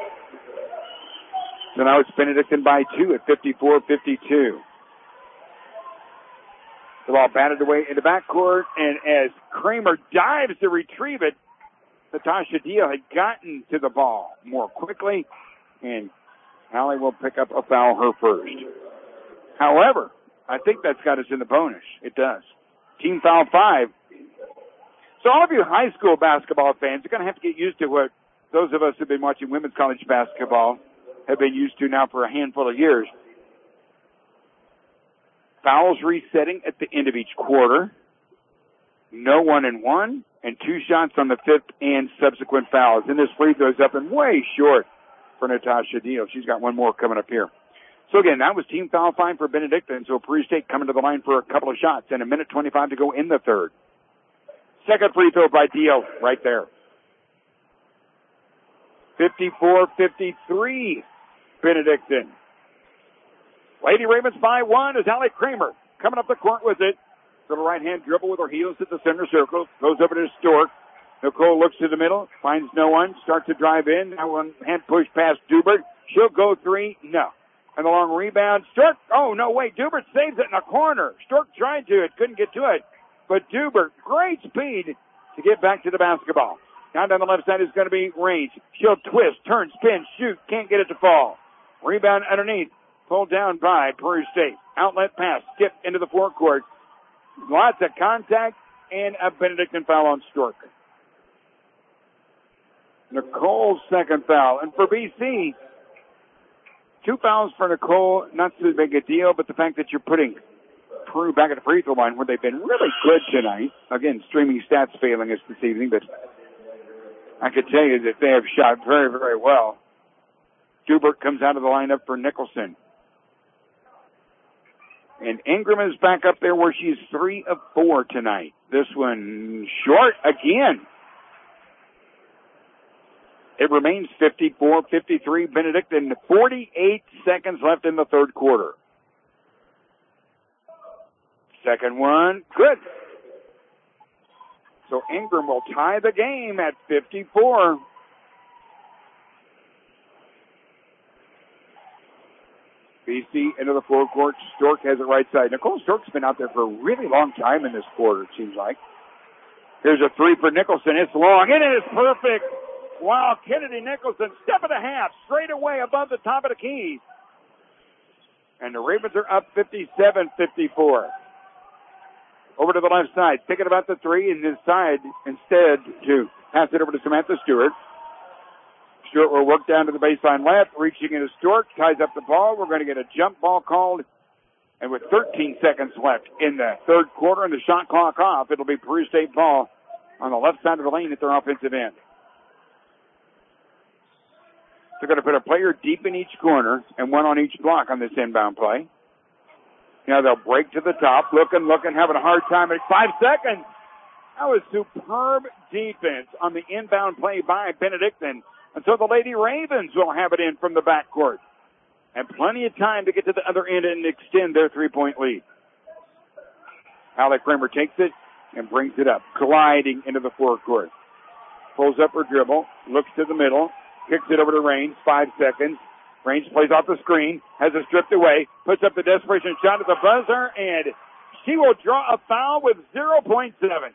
So now it's Benedictine by 2 at 54-52. The ball batted away in the backcourt, and as Kramer dives to retrieve it, Natasha Deal had gotten to the ball more quickly, and Allie will pick up a foul her first. However, I think that's got us in the bonus. It does. Team foul 5. So all of you high school basketball fans are going to have to get used to what those of us who have been watching women's college basketball have been used to now for a handful of years. Fouls resetting at the end of each quarter. No 1-and-1, and 2 shots on the 5th and subsequent fouls. And this free throw is up and way short for Natasha Deal. She's got one more coming up here. So again, that was team foul 5 for Benedictine. So Peru State coming to the line for a couple of shots and 1:25 to go in the third. Second free throw by Deal right there. 54-53, Benedictine. Lady Ravens by 1 is Allie Kramer coming up the court with it. Little right-hand dribble with her heels at the center circle. Goes over to Stork. Nicole looks to the middle, finds no one, starts to drive in. Now one hand push past Dubert. She'll go 3. No. And the long rebound. Stork. Oh, no, wait. Dubert saves it in the corner. Stork tried to. It couldn't get to it. But Dubert, great speed to get back to the basketball. Now down the left side is going to be Range. She'll twist, turn, spin, shoot. Can't get it to fall. Rebound underneath. Pulled down by Peru State. Outlet pass. Skip into the forecourt. Lots of contact and a Benedictine foul on Stork. Nicole's second foul. And for BC, 2 fouls for Nicole. Not so big a deal, but the fact that you're putting Peru back at the free throw line where they've been really good tonight. Again, streaming stats failing us this evening, but I could tell you that they have shot very, very well. Stubert comes out of the lineup for Nicholson. And Ingram is back up there where she's 3 of 4 tonight. This one short again. It remains 54-53 Benedictine. 48 seconds left in the third quarter. Second one, good. So Ingram will tie the game at 54. BC into the forecourt. Stork has it right side. Nicole Stork's been out there for a really long time in this quarter, it seems like. Here's a three for Nicholson. It's long. It is perfect. Wow, Kennedy Nicholson, step and a half, straight away above the top of the key. And the Ravens are up 57-54. Over to the left side, thinking about the three, and decide instead to pass it over to Samantha Stewart. Stewart will work down to the baseline left, reaching into Stewart, ties up the ball. We're going to get a jump ball called. And with 13 seconds left in the third quarter and the shot clock off, it'll be Peru State ball on the left side of the lane at their offensive end. They're going to put a player deep in each corner and one on each block on this inbound play. Now they'll break to the top, looking, having a hard time at 5 seconds. That was superb defense on the inbound play by Benedictine. And so the Lady Ravens will have it in from the backcourt. And plenty of time to get to the other end and extend their three-point lead. Allie Kramer takes it and brings it up, gliding into the forecourt. Pulls up her dribble, looks to the middle, kicks it over to Raines, 5 seconds. Raines plays off the screen, has it stripped away, puts up the desperation shot at the buzzer, and she will draw a foul with 0.7.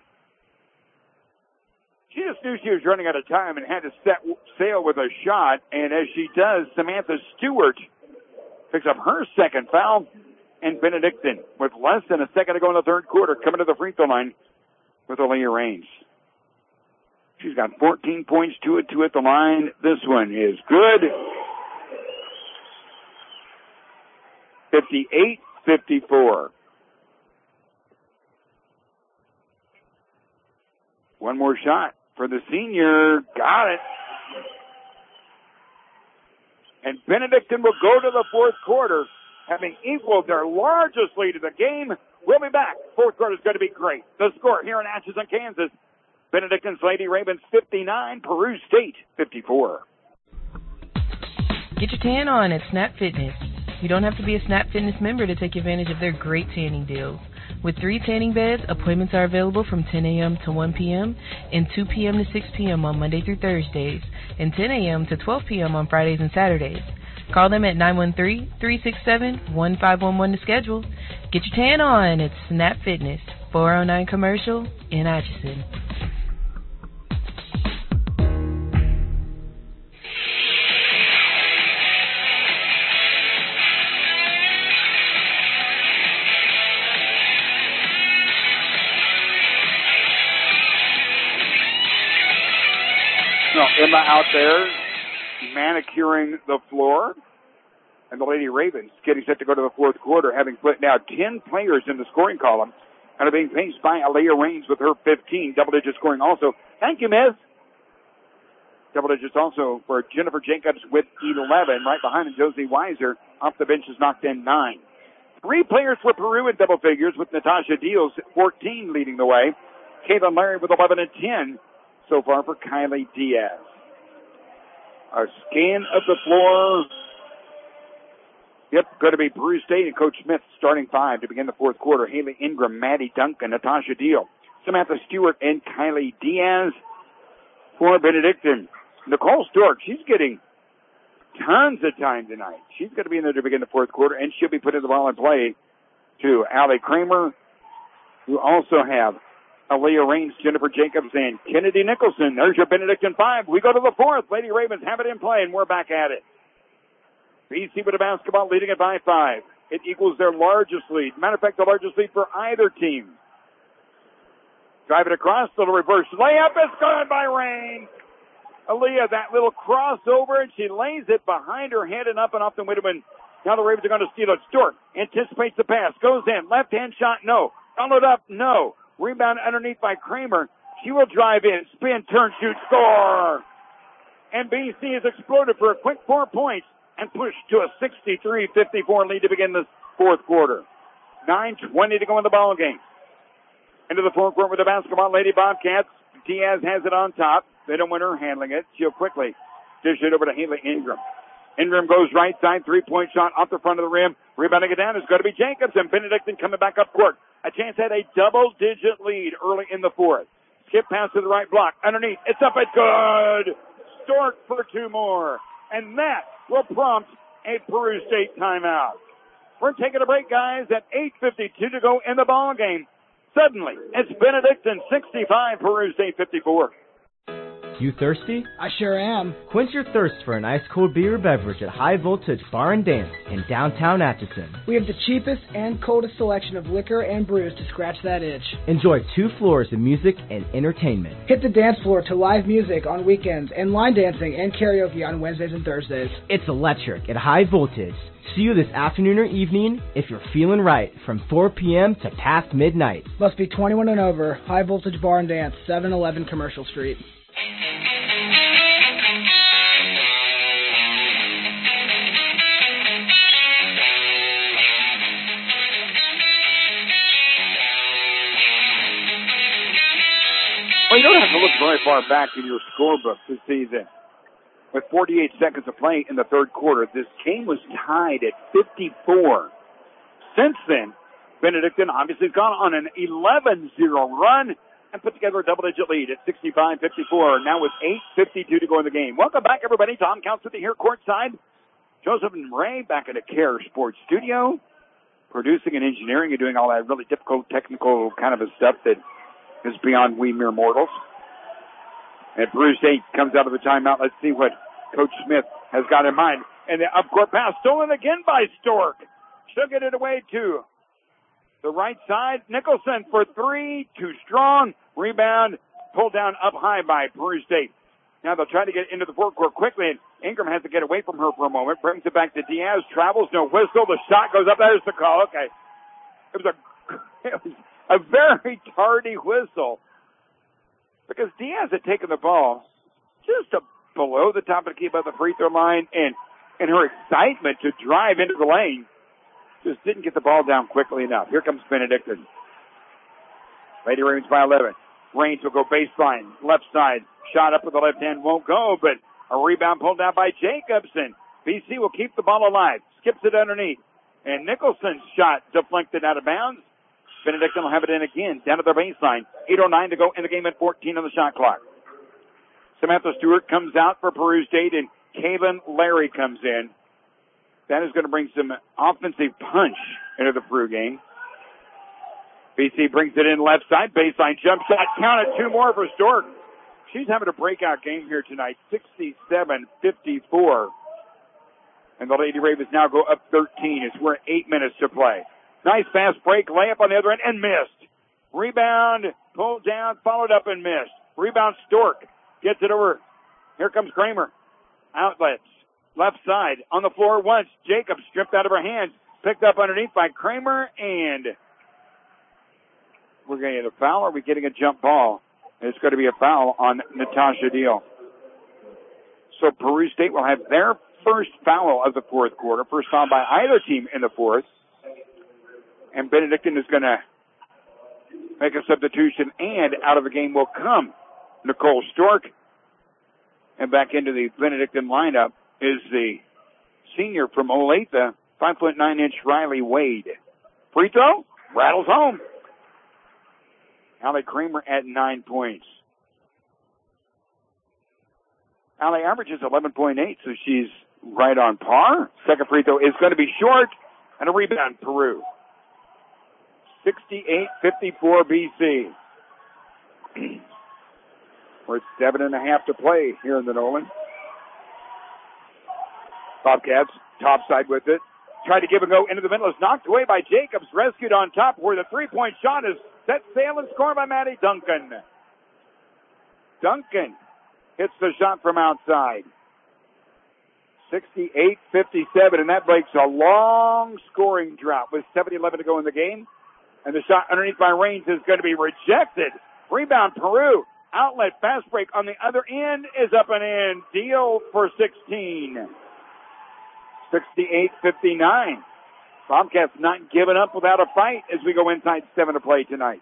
She just knew she was running out of time and had to set sail with a shot, and as she does, Samantha Stewart picks up her second foul, and Benedictine, with less than a second to go in the third quarter, coming to the free throw line with Aaliyah Raines. She's got 14 points, 2 at the line. This one is good. 58-54. One more shot for the senior. Got it. And Benedictine will go to the fourth quarter, having equaled their largest lead of the game. We'll be back. Fourth quarter is going to be great. The score here in Atchison, Kansas. Benedictine's Lady Ravens 59, Peru State 54. Get your tan on at Snap Fitness. You don't have to be a Snap Fitness member to take advantage of their great tanning deals. With 3 tanning beds, appointments are available from 10 a.m. to 1 p.m. and 2 p.m. to 6 p.m. on Monday through Thursdays, and 10 a.m. to 12 p.m. on Fridays and Saturdays. Call them at 913-367-1511 to schedule. Get your tan on at Snap Fitness, 409 Commercial in Atchison. Emma out there manicuring the floor. And the Lady Ravens getting set to go to the fourth quarter, having put now 10 players in the scoring column and are being paced by Aaliyah Raines with her 15. Double-digit scoring also. Thank you, Miss. Double digits also for Jennifer Jacobs with 11. Right behind him, Josie Weiser off the bench has knocked in 9. 3 players for Peru in double figures with Natasha Deals at 14 leading the way. Caitlin Larry with 11 and 10 so far for Kylie Diaz. A scan of the floor. Yep, going to be Peru State and Coach Smith starting 5 to begin the fourth quarter. Haley Ingram, Maddie Duncan, Natasha Deal, Samantha Stewart, and Kylie Diaz for Benedictine. Nicole Stork, she's getting tons of time tonight. She's going to be in there to begin the fourth quarter, and she'll be putting the ball in play to Allie Kramer. You also have Aaliyah Raines, Jennifer Jacobs, and Kennedy Nicholson. There's your Benedictine 5. We go to the fourth. Lady Ravens have it in play, and we're back at it. BC with a basketball leading it by 5. It equals their largest lead. Matter of fact, the largest lead for either team. Drive it across, little reverse layup is good by Raines. Aaliyah, that little crossover, and she lays it behind her head and up and off the window. Now the Ravens are going to steal it. Stewart anticipates the pass, goes in, left-hand shot, no. Followed up, no. Rebound underneath by Kramer. She will drive in, spin, turn, shoot, score. And BC has exploded for a quick 4 points. and push to a 63-54 lead to begin the fourth quarter. 9:20 to go in the ball game. Into the forecourt with the basketball, Lady Bobcats. Diaz has it on top. They don't want her handling it. She'll quickly dish it over to Haley Ingram. Ingram goes right side, three-point shot off the front of the rim. Rebounding it down is going to be Jacobs, and Benedictine coming back up court. A chance at a double-digit lead early in the fourth. Skip pass to the right block. Underneath, it's up and good. Stork for two more. And that will prompt a Peru State timeout. We're taking a break, guys, at 8:52 to go in the ball game. Suddenly, it's Benedictine 65, Peru State 54. You thirsty? I sure am. Quench your thirst for an ice-cold beer or beverage at High Voltage Bar and Dance in downtown Atchison. We have the cheapest and coldest selection of liquor and brews to scratch that itch. Enjoy 2 floors of music and entertainment. Hit the dance floor to live music on weekends and line dancing and karaoke on Wednesdays and Thursdays. It's electric at High Voltage. See you this afternoon or evening if you're feeling right from 4 p.m. to past midnight. Must be 21 and over. High Voltage Bar and Dance, 711 Commercial Street. Well, you don't have to look very far back in your scorebook to see that. With 48 seconds to play in the third quarter, this game was tied at 54. Since then, Benedictine obviously has gone on an 11-0 run and put together a double-digit lead at 65-54, now with 8:52 to go in the game. Welcome back, everybody. Tom Counts with you here courtside. Joseph and Ray back at a Care Sports Studio, producing and engineering and doing all that really difficult technical kind of stuff that is beyond we mere mortals. And Peru State comes out of the timeout. Let's see what Coach Smith has got in mind. And the up-court pass stolen again by Stork. She'll get it away to the right side. Nicholson for three. Too strong. Rebound pulled down up high by Peru State. Now they'll try to get into the forecourt quickly, and Ingram has to get away from her for a moment. Brings it back to Diaz. Travels. No whistle. The shot goes up. There's the call. Okay. It was a very tardy whistle, because Diaz had taken the ball just below the top of the key above the free throw line, and in her excitement to drive into the lane, just didn't get the ball down quickly enough. Here comes Benedictine. Lady Ravens by 11. Raines will go baseline, left side. Shot up with the left hand, won't go, but a rebound pulled down by Jacobs, and BC will keep the ball alive. Skips it underneath. And Nicholson's shot deflected out of bounds. Benedictine will have it in again, down to their baseline. 8:09 to go in the game at 14 on the shot clock. Samantha Stewart comes out for Peru State, and Kaylin Larry comes in. That is going to bring some offensive punch into the Peru game. BC brings it in left side, baseline jump shot, counted two more for Stork. She's having a breakout game here tonight, 67-54. And the Lady Ravens now go up 13 as we're at 8 minutes to play. Nice fast break, layup on the other end, and missed. Rebound, pulled down, followed up and missed. Rebound, Stork gets it over. Here comes Kramer. Outlets, left side, on the floor once. Jacobs stripped out of her hands, picked up underneath by Kramer, and we're going to get a foul, or are we getting a jump ball? It's going to be a foul on Natasha Deal. So Peru State will have their first foul of the fourth quarter, first foul by either team in the fourth. And Benedictine is going to make a substitution, and out of the game will come Nicole Stork. And back into the Benedictine lineup is the senior from Olathe, 5'9" Riley Wade. Free throw, rattles home. Allie Kramer at 9 points. Allie averages 11.8, so she's right on par. Second free throw is going to be short, and a rebound, Peru. 68-54 BC. We're at 7.5 to play here in the Nolan. Bobcats, topside with it. Tried to give a go into the middle. Is knocked away by Jacobs. Rescued on top where the three-point shot is set sail and scored by Maddie Duncan. Duncan hits the shot from outside. 68-57, and that breaks a long scoring drought with 7:11 to go in the game. And the shot underneath by Raines is going to be rejected. Rebound, Peru. Outlet, fast break on the other end is up and in. Deal for 16. 68-59. Bobcats not giving up without a fight as we go inside 7 to play tonight.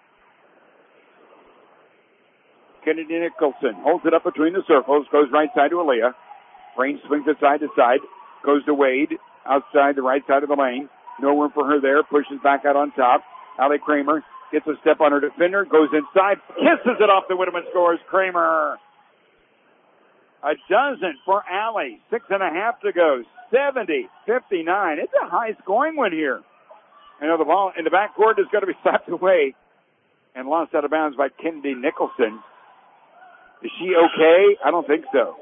Kennedy Nicholson holds it up between the circles, goes right side to Aaliyah. Rain swings it side to side, goes to Wade outside the right side of the lane. No room for her there, pushes back out on top. Allie Kramer gets a step on her defender, goes inside, kisses it off the Whittam and scores. Kramer. A dozen for Allie. 6.5 to go. 70-59. It's a high-scoring one here. I know the ball in the backcourt is going to be slapped away and lost out of bounds by Kennedy Nicholson. Is she okay? I don't think so.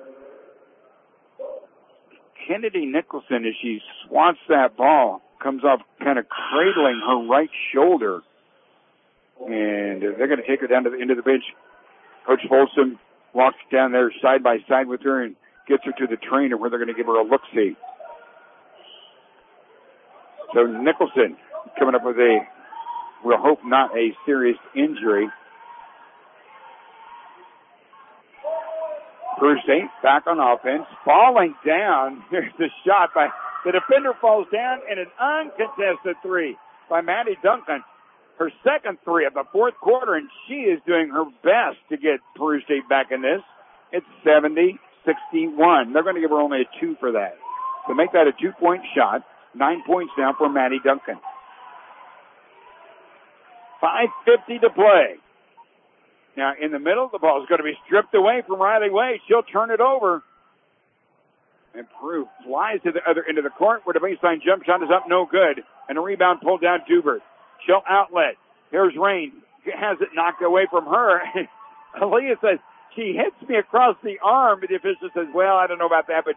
Kennedy Nicholson, as she swats that ball, comes off kind of cradling her right shoulder. And they're going to take her down to the end of the bench. Coach Folsom walks down there side by side with her and gets her to the trainer where they're going to give her a look-see. So Nicholson coming up with we'll hope not a serious injury. Peru State back on offense. Falling down. There's the shot by the defender, falls down, and an uncontested three by Maddie Duncan. Her second three of the fourth quarter, and she is doing her best to get Peru State back in this. It's 70-61. They're going to give her only a 2 for that. So make that a 2-point shot. 9 points now for Maddie Duncan. 5:50 to play. Now, in the middle, the ball is going to be stripped away from Riley Wade. She'll turn it over. And Peru flies to the other end of the court where the baseline jump shot is up, no good. And a rebound pulled down Dubert. She'll outlet. Here's Rain. Has it knocked away from her. Aaliyah says, she hits me across the arm. But the official says, well, I don't know about that, but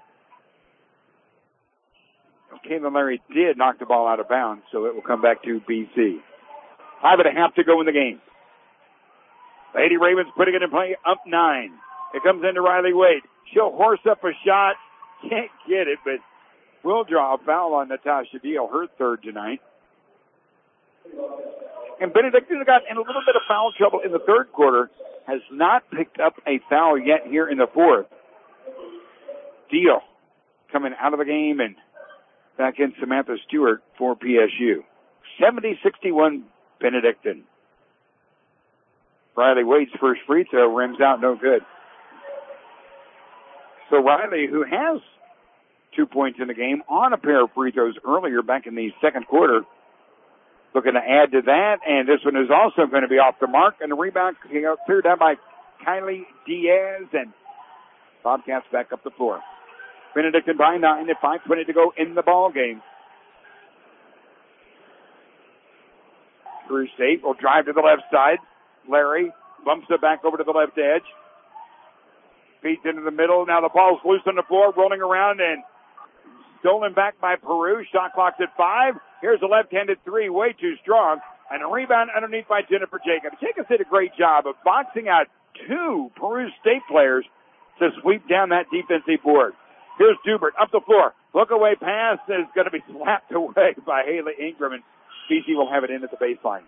Caitlin Larry did knock the ball out of bounds, so it will come back to BC. 5.5 to go in the game. Lady Ravens putting it in play, up 9. It comes into Riley Wade. She'll horse up a shot. Can't get it, but will draw a foul on Natasha Deal, her third tonight. And Benedictine got in a little bit of foul trouble in the third quarter. Has not picked up a foul yet here in the fourth. Deal coming out of the game, and back in Samantha Stewart for PSU. 70-61 Benedictine. Riley Wade's first free throw rims out, no good. So Riley, who has 2 points in the game on a pair of free throws earlier back in the second quarter, looking to add to that, and this one is also going to be off the mark, and the rebound cleared out by Kylie Diaz, and Bobcats back up the floor. Benedictine by 9 at 5:20 to go in the ball game. Peru State will drive to the left side. Larry bumps it back over to the left edge. Feeds into the middle. Now the ball's loose on the floor, rolling around and stolen back by Peru. Shot clock's at 5. Here's a left-handed three, way too strong. And a rebound underneath by Jennifer Jacobs. Jacobs did a great job of boxing out 2 Peru State players to sweep down that defensive board. Here's Dubert up the floor. Look away pass is going to be slapped away by Haley Ingram, and BC will have it in at the baseline.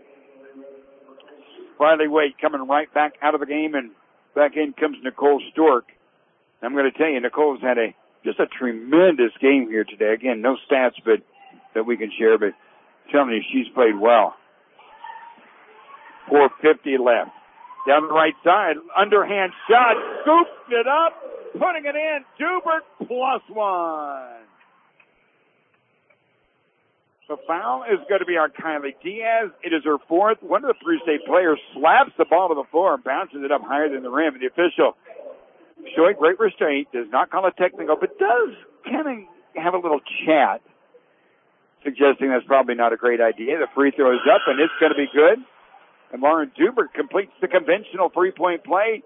Riley Wade coming right back out of the game, and back in comes Nicole Stork. I'm going to tell you, Nicole's had just a tremendous game here today. Again, no stats but that we can share, but I'm telling you, she's played well. 4:50 left. Down the right side, underhand shot, scooped it up, putting it in. Dubert +1. The foul is going to be on Kylie Diaz. It is her fourth. One of the Peru State players slaps the ball to the floor and bounces it up higher than the rim. And the official, showing great restraint, does not call it technical, but does kind of have a little chat, suggesting that's probably not a great idea. The free throw is up, and it's going to be good. And Lauren Dubert completes the conventional three-point play.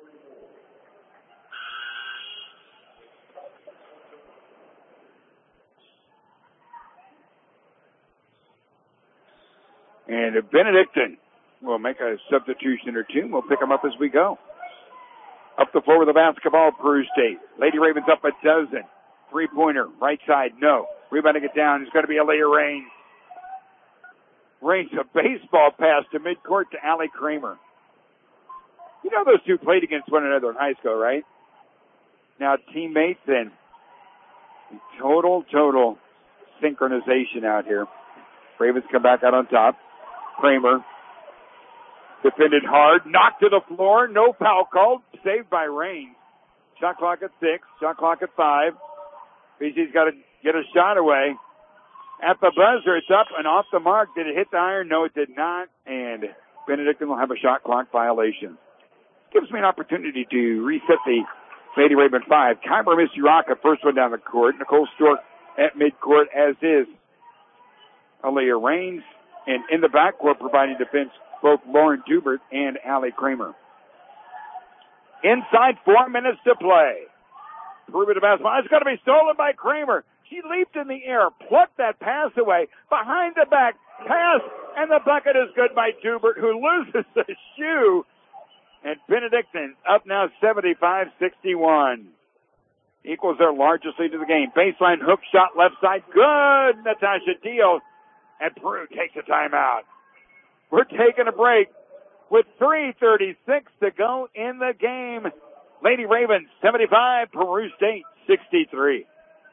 And Benedictine will make a substitution or two. We'll pick them up as we go. Up the floor with the basketball, Peru State. Lady Ravens up a dozen. Three-pointer, right side, no. Rebounding it down is going to be Aaliyah Rains. Rains a baseball pass to midcourt to Allie Kramer. You know those two played against one another in high school, right? Now teammates, and Total synchronization out here. Ravens come back out on top. Kramer defended hard, knocked to the floor, no foul called, saved by Raines. Shot clock at 6, shot clock at 5. BC's got to get a shot away. At the buzzer, it's up and off the mark. Did it hit the iron? No, it did not. And Benedictine will have a shot clock violation. Gives me an opportunity to reset the Lady Raven 5. Kyber Misuraka, first one down the court. Nicole Stork at midcourt, as is Aaliyah Raines. And in the backcourt, providing defense, both Lauren Dubert and Allie Kramer. Inside 4 minutes to play. Prove it to basketball. It's going to be stolen by Kramer. She leaped in the air, plucked that pass away, behind the back, pass, and the bucket is good by Dubert, who loses the shoe. And Benedictine up now 75-61. Equals their largest lead of the game. Baseline hook shot left side. Good. Natasha Dio. And Peru takes a timeout. We're taking a break with 3:36 to go in the game. Lady Ravens 75, Peru State 63.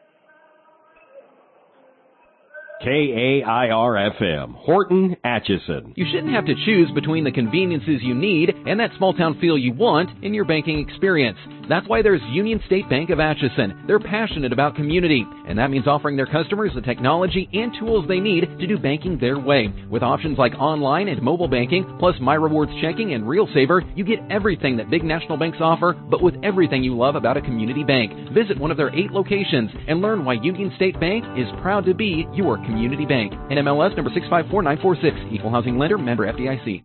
KAIR-FM, Horton, Atchison. You shouldn't have to choose between the conveniences you need and that small-town feel you want in your banking experience. That's why there's Union State Bank of Atchison. They're passionate about community, and that means offering their customers the technology and tools they need to do banking their way. With options like online and mobile banking, plus My Rewards checking and Real Saver, you get everything that big national banks offer, but with everything you love about a community bank. Visit one of their 8 locations and learn why Union State Bank is proud to be your community bank. NMLS number 654946. Equal housing lender, member FDIC.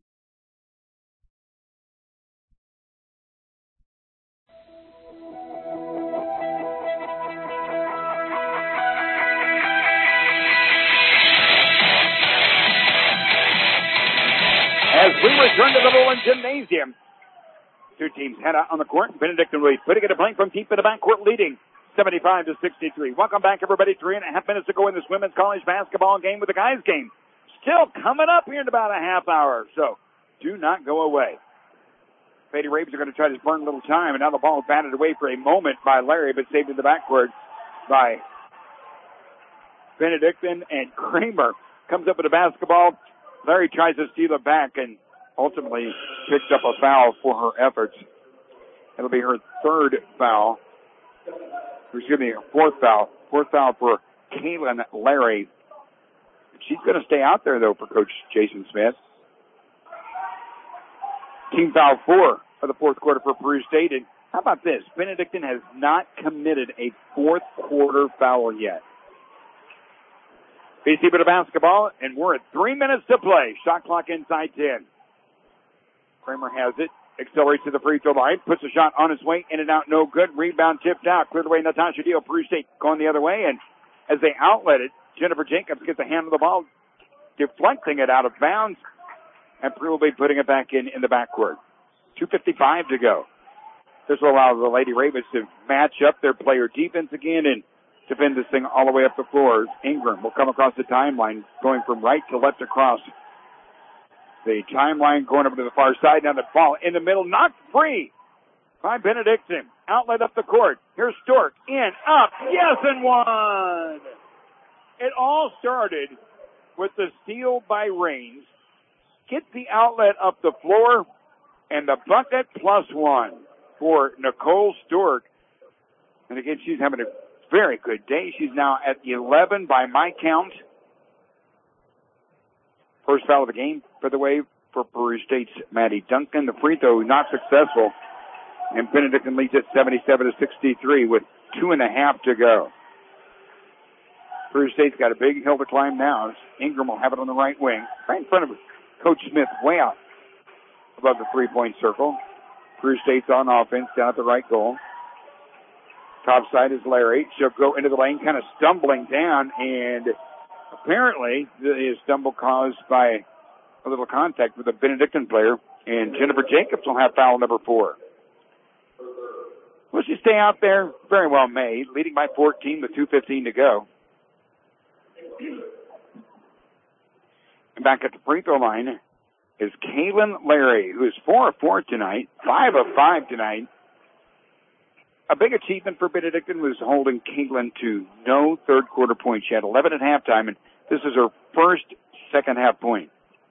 As we return to the Bowling Gymnasium, two teams head out on the court. Benedictine Reed putting it a blank from deep in the backcourt, leading 75-63. Welcome back, everybody. 3.5 minutes to go in this women's college basketball game with the guys' game. Still coming up here in about a half hour, so do not go away. Lady Ravens are going to try to burn a little time, and now the ball is batted away for a moment by Larry, but saved in the backcourt by Benedictine, and Kramer comes up with a basketball. Larry tries to steal it back and ultimately picks up a foul for her efforts. It'll be her third foul. Excuse me, fourth foul. Fourth foul for Kaylin Larry. She's going to stay out there, though, for Coach Jason Smith. Team foul 4 for the fourth quarter for Peru State. And how about this? Benedictine has not committed a fourth quarter foul yet. BC with a basketball, and we're at 3 minutes to play. Shot clock inside 10. Kramer has it. Accelerates to the free throw line. Puts a shot on his way. In and out, no good. Rebound tipped out. Cleared away Natasha Dio. Peru State going the other way. And as they outlet it, Jennifer Jacobs gets a hand on the ball, deflecting it out of bounds. And Peru will be putting it back in the backcourt. 2:55 to go. This will allow the Lady Ravens to match up their player defense again and defend this thing all the way up the floor. Ingram will come across the timeline, going from right to left across the timeline, going over to the far side. Now the ball in the middle, knocked free by Benedictine. Outlet up the court. Here's Stork. In, up, yes, and one. It all started with the steal by Raines. Get the outlet up the floor, and the bucket plus one for Nicole Stork. And again, she's having a very good day. She's now at 11 by my count. First foul of the game for the way for Peru State's Maddie Duncan. The free throw not successful. And Benedictine leads at 77-63 with 2.5 to go. Peru State's got a big hill to climb now. Ingram will have it on the right wing. Right in front of Coach Smith, way out above the three-point circle. Peru State's on offense down at the right goal. Top side is Larry. She'll go into the lane, kind of stumbling down, and apparently the stumble caused by a little contact with a Benedictine player, and Jennifer Jacobs will have foul number 4. Will she stay out there? Very well made, leading by 14 with 2:15 to go. And back at the free throw line is Kaylin Larry, who is 4 of 4 tonight, 5 of 5 tonight. a big achievement for Benedictine was holding Caitlin to no third quarter points. She had 11 at halftime, and this is her first second half point.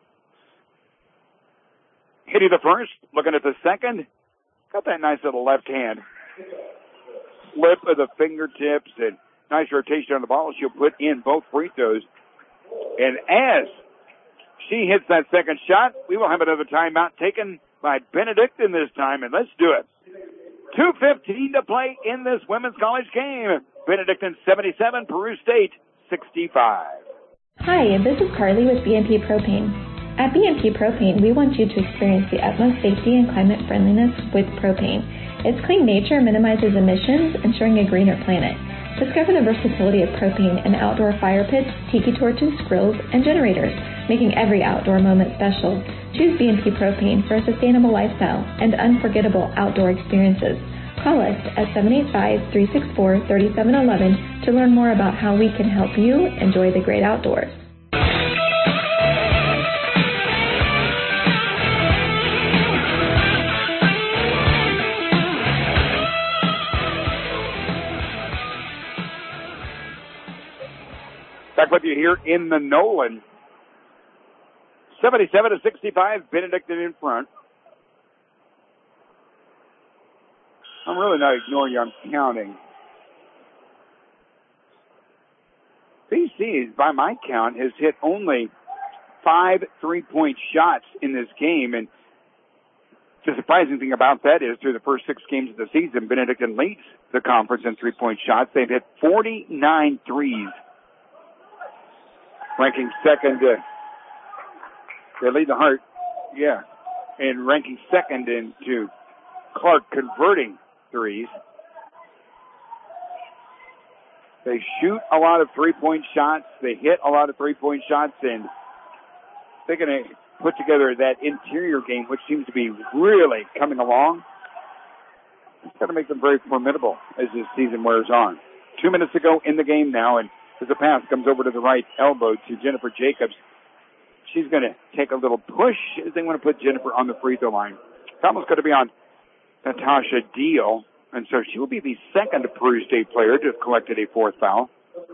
Hitting the first, looking at the second, got that nice little left hand. Flip of the fingertips and nice rotation on the ball. She'll put in both free throws. And as she hits that second shot, we will have another timeout taken by Benedictine this time, and let's do it. 2:15 to play in this women's college game. Benedictine 77, Peru State 65. Hi, this is Carly with BNP Propane. At BNP Propane, we want you to experience the utmost safety and climate friendliness with propane. Its clean nature minimizes emissions, ensuring a greener planet. Discover the versatility of propane in outdoor fire pits, tiki torches, grills, and generators, making every outdoor moment special. Choose BNP Propane for a sustainable lifestyle and unforgettable outdoor experiences. Call us at 785-364-3711 to learn more about how we can help you enjoy the great outdoors. Back with you here in the Nolan. 77-65, Benedictine in front. I'm really not ignoring you. I'm counting. BC, by my count, has hit only 5 3-point shots in this game. And the surprising thing about that is through the first 6 games of the season, Benedictine leads the conference in 3-point shots. They've hit 49 threes. Ranking second, they lead the Heart, and ranking second into Clark converting threes. They shoot a lot of 3-point shots. They hit a lot of 3-point shots, and they're going to put together that interior game, which seems to be really coming along. It's going to make them very formidable as this season wears on. 2 minutes to go in the game now, and as the pass comes over to the right elbow to Jennifer Jacobs, she's going to take a little push as they want to put Jennifer on the free throw line. Foul's going to be on Natasha Deal, and so she will be the second Peru State player to have collected a 4th foul.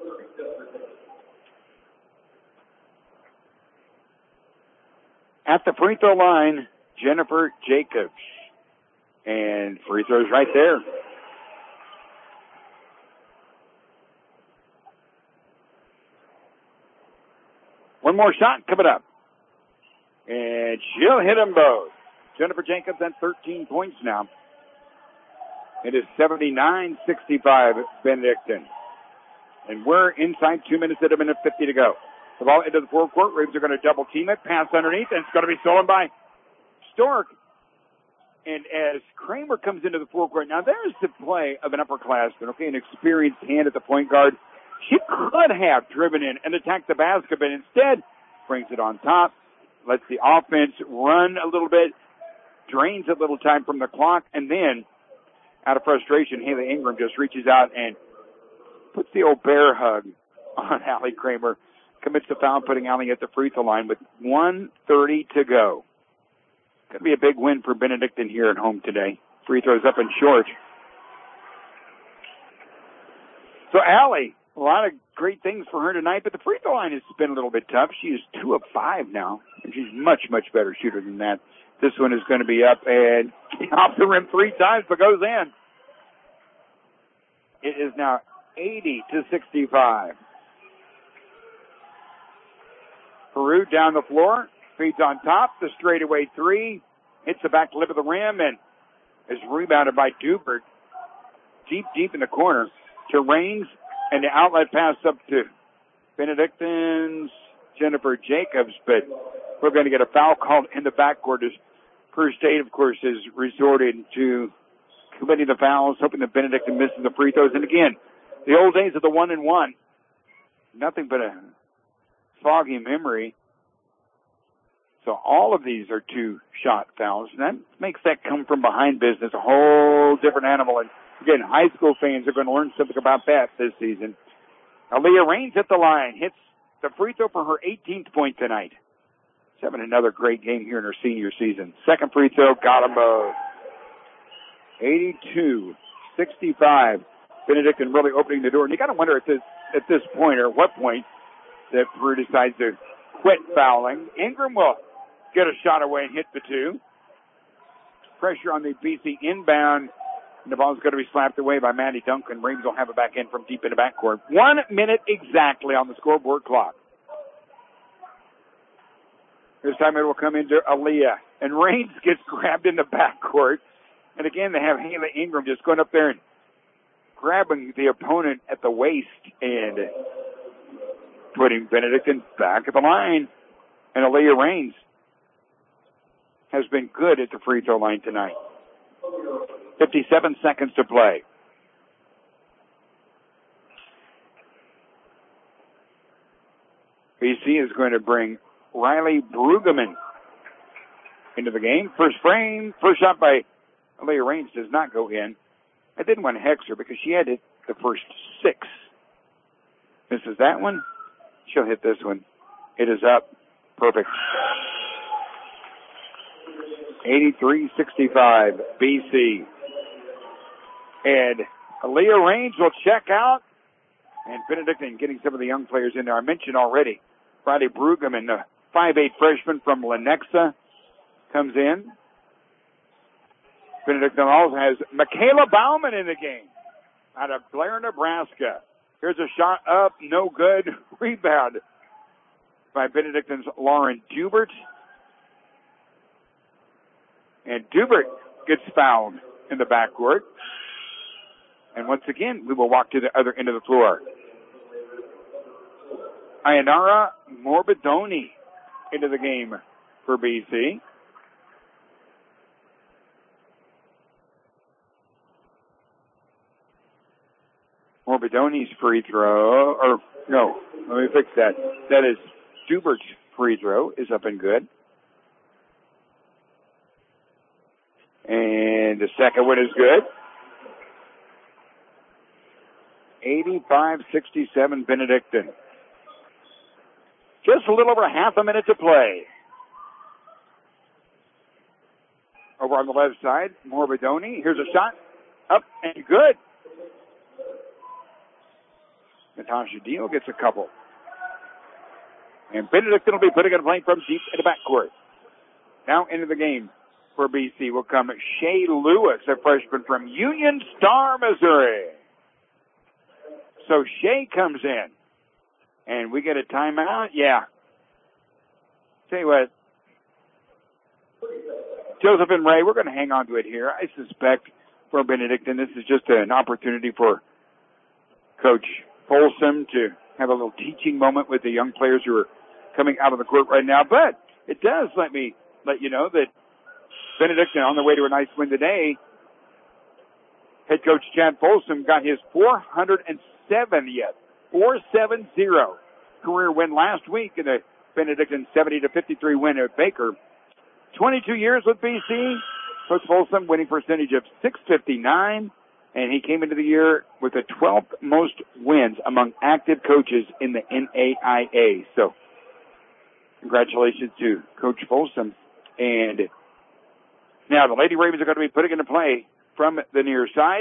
At the free throw line, Jennifer Jacobs. And free throws right there. One more shot coming up. And she'll hit them both. Jennifer Jacobs at 13 points now. It is 79-65 Benedictine. And we're inside 2 minutes at 1:50 to go. The ball into the forecourt. Ravens are going to double team it. Pass underneath, and it's going to be stolen by Stork. And as Kramer comes into the forecourt, now there's the play of an upperclassman, an experienced hand at the point guard. She could have driven in and attacked the basket, but instead brings it on top, lets the offense run a little bit, drains a little time from the clock, and then, out of frustration, Haley Ingram just reaches out and puts the old bear hug on Allie Kramer, commits the foul, putting Allie at the free throw line with 1:30 to go. Could be a big win for Benedictine here at home today. Free throws up and short. So Allie, a lot of great things for her tonight, but the free throw line has been a little bit tough. She is 2 of 5 now, and she's much, much better shooter than that. This one is going to be up and off the rim 3 times, but goes in. It is now 80-65. Peru down the floor, feeds on top, the straightaway 3, hits the back lip of the rim, and is rebounded by Dubert. Deep in the corner to Raines. And the outlet pass up to Benedictine's Jennifer Jacobs, but we're going to get a foul called in the backcourt as Peru State, of course, has resorted to committing the fouls, hoping that Benedictine misses the free throws. And again, the old days of the 1-and-1, nothing but a foggy memory. So all of these are 2-shot fouls, and that makes that come from behind business a whole different animal. And again, high school fans are going to learn something about that this season. Aaliyah Raines at the line, hits the free throw for her 18th point tonight. She's having another great game here in her senior season. Second free throw, got them both. 83-65. Benedictine really opening the door. And you got to wonder at this point, or what point, that Peru decides to quit fouling. Ingram will get a shot away and hit the two. Pressure on the BC inbound. And the ball's going to be slapped away by Maddie Duncan. Reeves will have it back in from deep in the backcourt. 1 minute exactly on the scoreboard clock. This time it will come into Aaliyah. And Raines gets grabbed in the backcourt. And again, they have Haley Ingram just going up there and grabbing the opponent at the waist and putting Benedictine back at the line. And Aaliyah Raines has been good at the free throw line tonight. 57 seconds to play. BC is going to bring Riley Brueggemann into the game. First shot by Aaliyah Raines does not go in. I didn't want to hex her because she had hit the first 6. Misses that one. She'll hit this one. It is up. Perfect. 83-65, BC. And Aaliyah Raines will check out. And Benedictine getting some of the young players in there. I mentioned already, Riley Brueggemann, the 5'8" freshman from Lenexa, comes in. Benedictine also has Michaela Bauman in the game out of Blair, Nebraska. Here's a shot up, no good. Rebound by Benedictine's Lauren Dubert. And Dubert gets fouled in the backcourt. And once again, we will walk to the other end of the floor. Ayanara Morbidoni into the game for BC. Morbidoni's free throw, or no, let me fix that. That is Dubert's free throw is up and good. And the second one is good. 85-67 Benedictine. Just a little over half a minute to play. Over on the left side, Morbidoni. Here's a shot. Up and good. Natasha Deal gets a couple. And Benedictine will be putting it playing from deep in the backcourt. Now into the game for BC will come Shay Lewis, a freshman from Union Star, Missouri. So Shay comes in. And we get a timeout? Yeah. Tell you what. Joseph and Ray, we're going to hang on to it here. I suspect for Benedictine, this is just an opportunity for Coach Folsom to have a little teaching moment with the young players who are coming out of the court right now. But it does let you know that Benedictine, on their way to a nice win today, head coach Chad Folsom got his 470 career win last week in the Benedictine 70-53 win at Baker. 22 years with BC. Coach Folsom winning percentage of .659. And he came into the year with the 12th most wins among active coaches in the NAIA. So, congratulations to Coach Folsom. And now the Lady Ravens are going to be putting into play from the near side.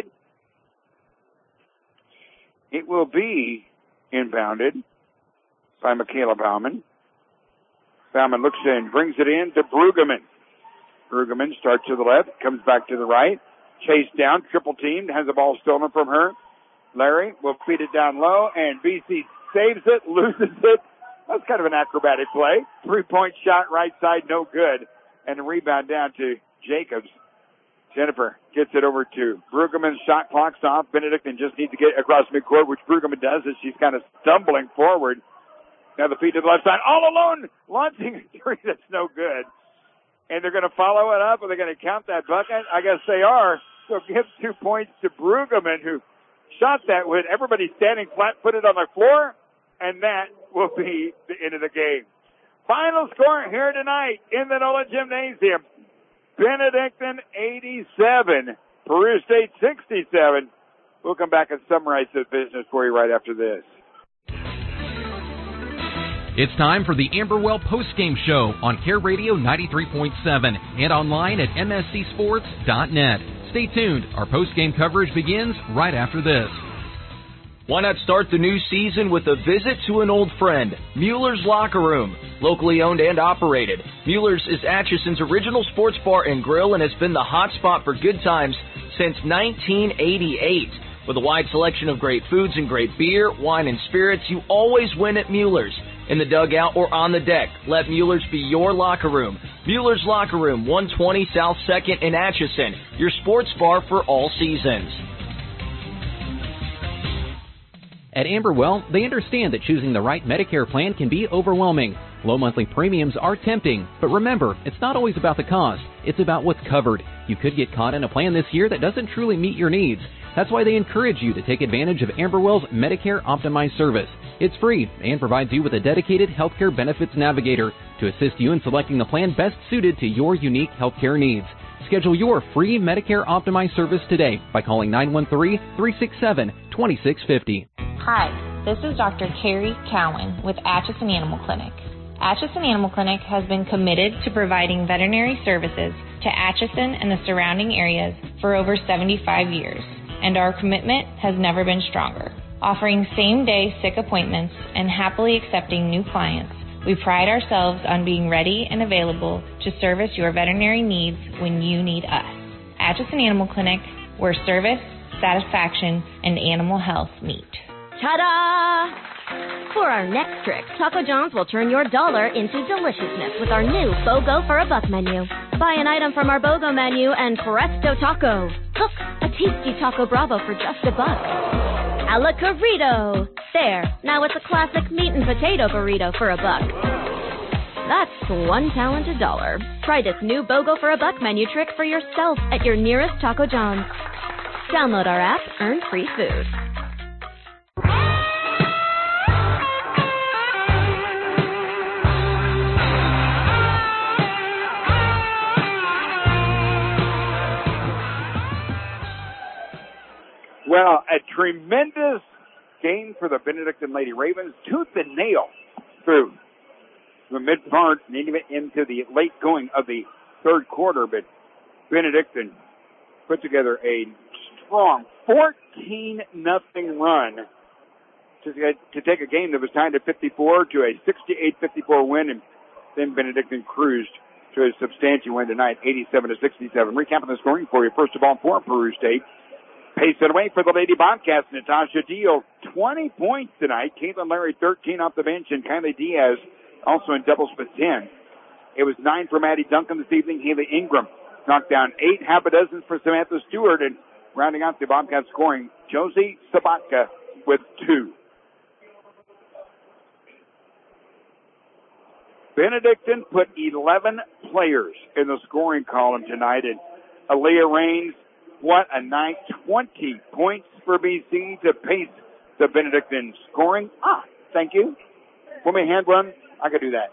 It will be inbounded by Michaela Bauman. Bauman looks in, brings it in to Brueggemann. Brueggemann starts to the left, comes back to the right. Chased down, triple teamed, has the ball stolen from her. Larry will feed it down low, and BC saves it, loses it. That's kind of an acrobatic play. 3-point shot, right side, no good. And a rebound down to Jacobs. Jennifer gets it over to Brueggemann. Shot clock's off. Benedictine just needs to get across midcourt, which Brueggemann does as she's kind of stumbling forward. Now the feed to the left side, all alone, launching a three that's no good. And they're going to follow it up. Are they going to count that bucket? I guess they are. So give 2 points to Brueggemann, who shot that with everybody standing flat-footed on the floor. And that will be the end of the game. Final score here tonight in the NOLA Gymnasium. Benedictine 87, Peru State 67. We'll come back and summarize the business for you right after this. It's time for the Amberwell postgame show on Care Radio 93.7 and online at mscsports.net. Stay tuned. Our post-game coverage begins right after this. Why not start the new season with a visit to an old friend, Mueller's Locker Room. Locally owned and operated, Mueller's is Atchison's original sports bar and grill and has been the hot spot for good times since 1988. With a wide selection of great foods and great beer, wine, and spirits, you always win at Mueller's. In the dugout or on the deck, let Mueller's be your locker room. Mueller's Locker Room, 120 South 2nd in Atchison, your sports bar for all seasons. At Amberwell, they understand that choosing the right Medicare plan can be overwhelming. Low monthly premiums are tempting, but remember, it's not always about the cost. It's about what's covered. You could get caught in a plan this year that doesn't truly meet your needs. That's why they encourage you to take advantage of Amberwell's Medicare Optimized service. It's free and provides you with a dedicated healthcare benefits navigator to assist you in selecting the plan best suited to your unique healthcare needs. Schedule your free Medicare Optimized service today by calling 913-367-2650. Hi, this is Dr. Carrie Cowan with Atchison Animal Clinic. Atchison Animal Clinic has been committed to providing veterinary services to Atchison and the surrounding areas for over 75 years, and our commitment has never been stronger. Offering same-day sick appointments and happily accepting new clients, we pride ourselves on being ready and available to service your veterinary needs when you need us. Atchison Animal Clinic, where service, satisfaction, and animal health meet. Ta-da! For our next trick, Taco John's will turn your dollar into deliciousness with our new BOGO for a $1 menu. Buy an item from our BOGO menu and presto taco. Look, a tasty Taco Bravo for just $1. A la Corrido. There, now it's a classic meat and potato burrito for $1. That's one talented dollar. Try this new BOGO for a $1 menu trick for yourself at your nearest Taco John's. Download our app, earn free food. Well, a tremendous game for the Benedictine Lady Ravens, tooth and nail through the mid part and even into the late going of the third quarter. But Benedictine put together a strong 14-0 run to take a game that was tied at 54 to a 68-54 win, and then Benedictine cruised to a substantial win tonight, 87-67. Recapping the scoring for you. First of all, for Peru State. Pace it away for the Lady Bobcats. Natasha Deal, 20 points tonight. Caitlin Larry, 13 off the bench. And Kylie Diaz, also in doubles with 10. It was 9 for Maddie Duncan this evening. Haley Ingram knocked down 8, half a dozen for Samantha Stewart. And rounding out the Bobcats scoring, Josie Sabatka with 2. Benedictine put 11 players in the scoring column tonight. And Aaliyah Raines, what a night. 20 points for BC to pace the Benedictine scoring. Thank you. Want me to hand one? I could do that.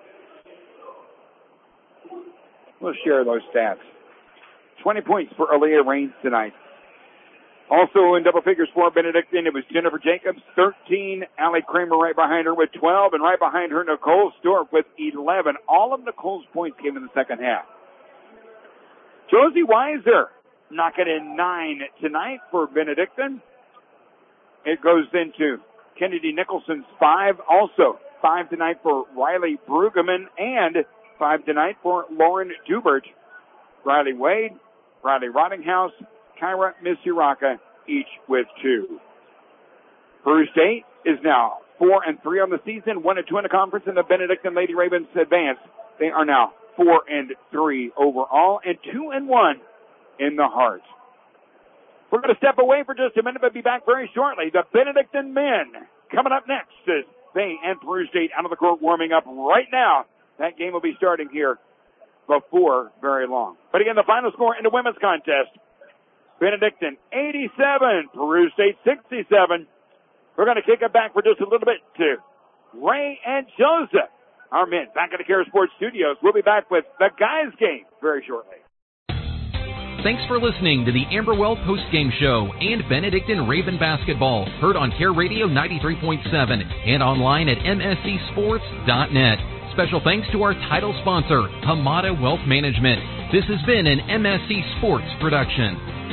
We'll share those stats. 20 points for Aaliyah Raines tonight. Also in double figures for Benedictine, it was Jennifer Jacobs, 13. Allie Kramer right behind her with 12. And right behind her, Nicole Stork with 11. All of Nicole's points came in the second half. Josie Weiser knocking in 9 tonight for Benedictine. It goes into Kennedy Nicholson's 5. Also 5 tonight for Riley Brueggemann and 5 tonight for Lauren Dubert. Riley Wade, Riley Rottinghouse, Kyra Misuraka, each with 2. Peru State is now 4-3 on the season, 1-2 in the conference, and the Benedictine Lady Ravens advance. They are now 4-3 overall and 2-1 in the heart. We're going to step away for just a minute, but be back very shortly. The Benedictine men coming up next as they and Peru State out of the court warming up right now. That game will be starting here before very long. But again, the final score in the women's contest, Benedictine 87, Peru State 67. We're going to kick it back for just a little bit to Ray and Joseph, our men, back at the Care Sports Studios. We'll be back with the guys' game very shortly. Thanks for listening to the Amberwell Postgame Show and Benedictine Raven Basketball, heard on Care Radio 93.7 and online at mscsports.net. Special thanks to our title sponsor, Hamada Wealth Management. This has been an MSC Sports production.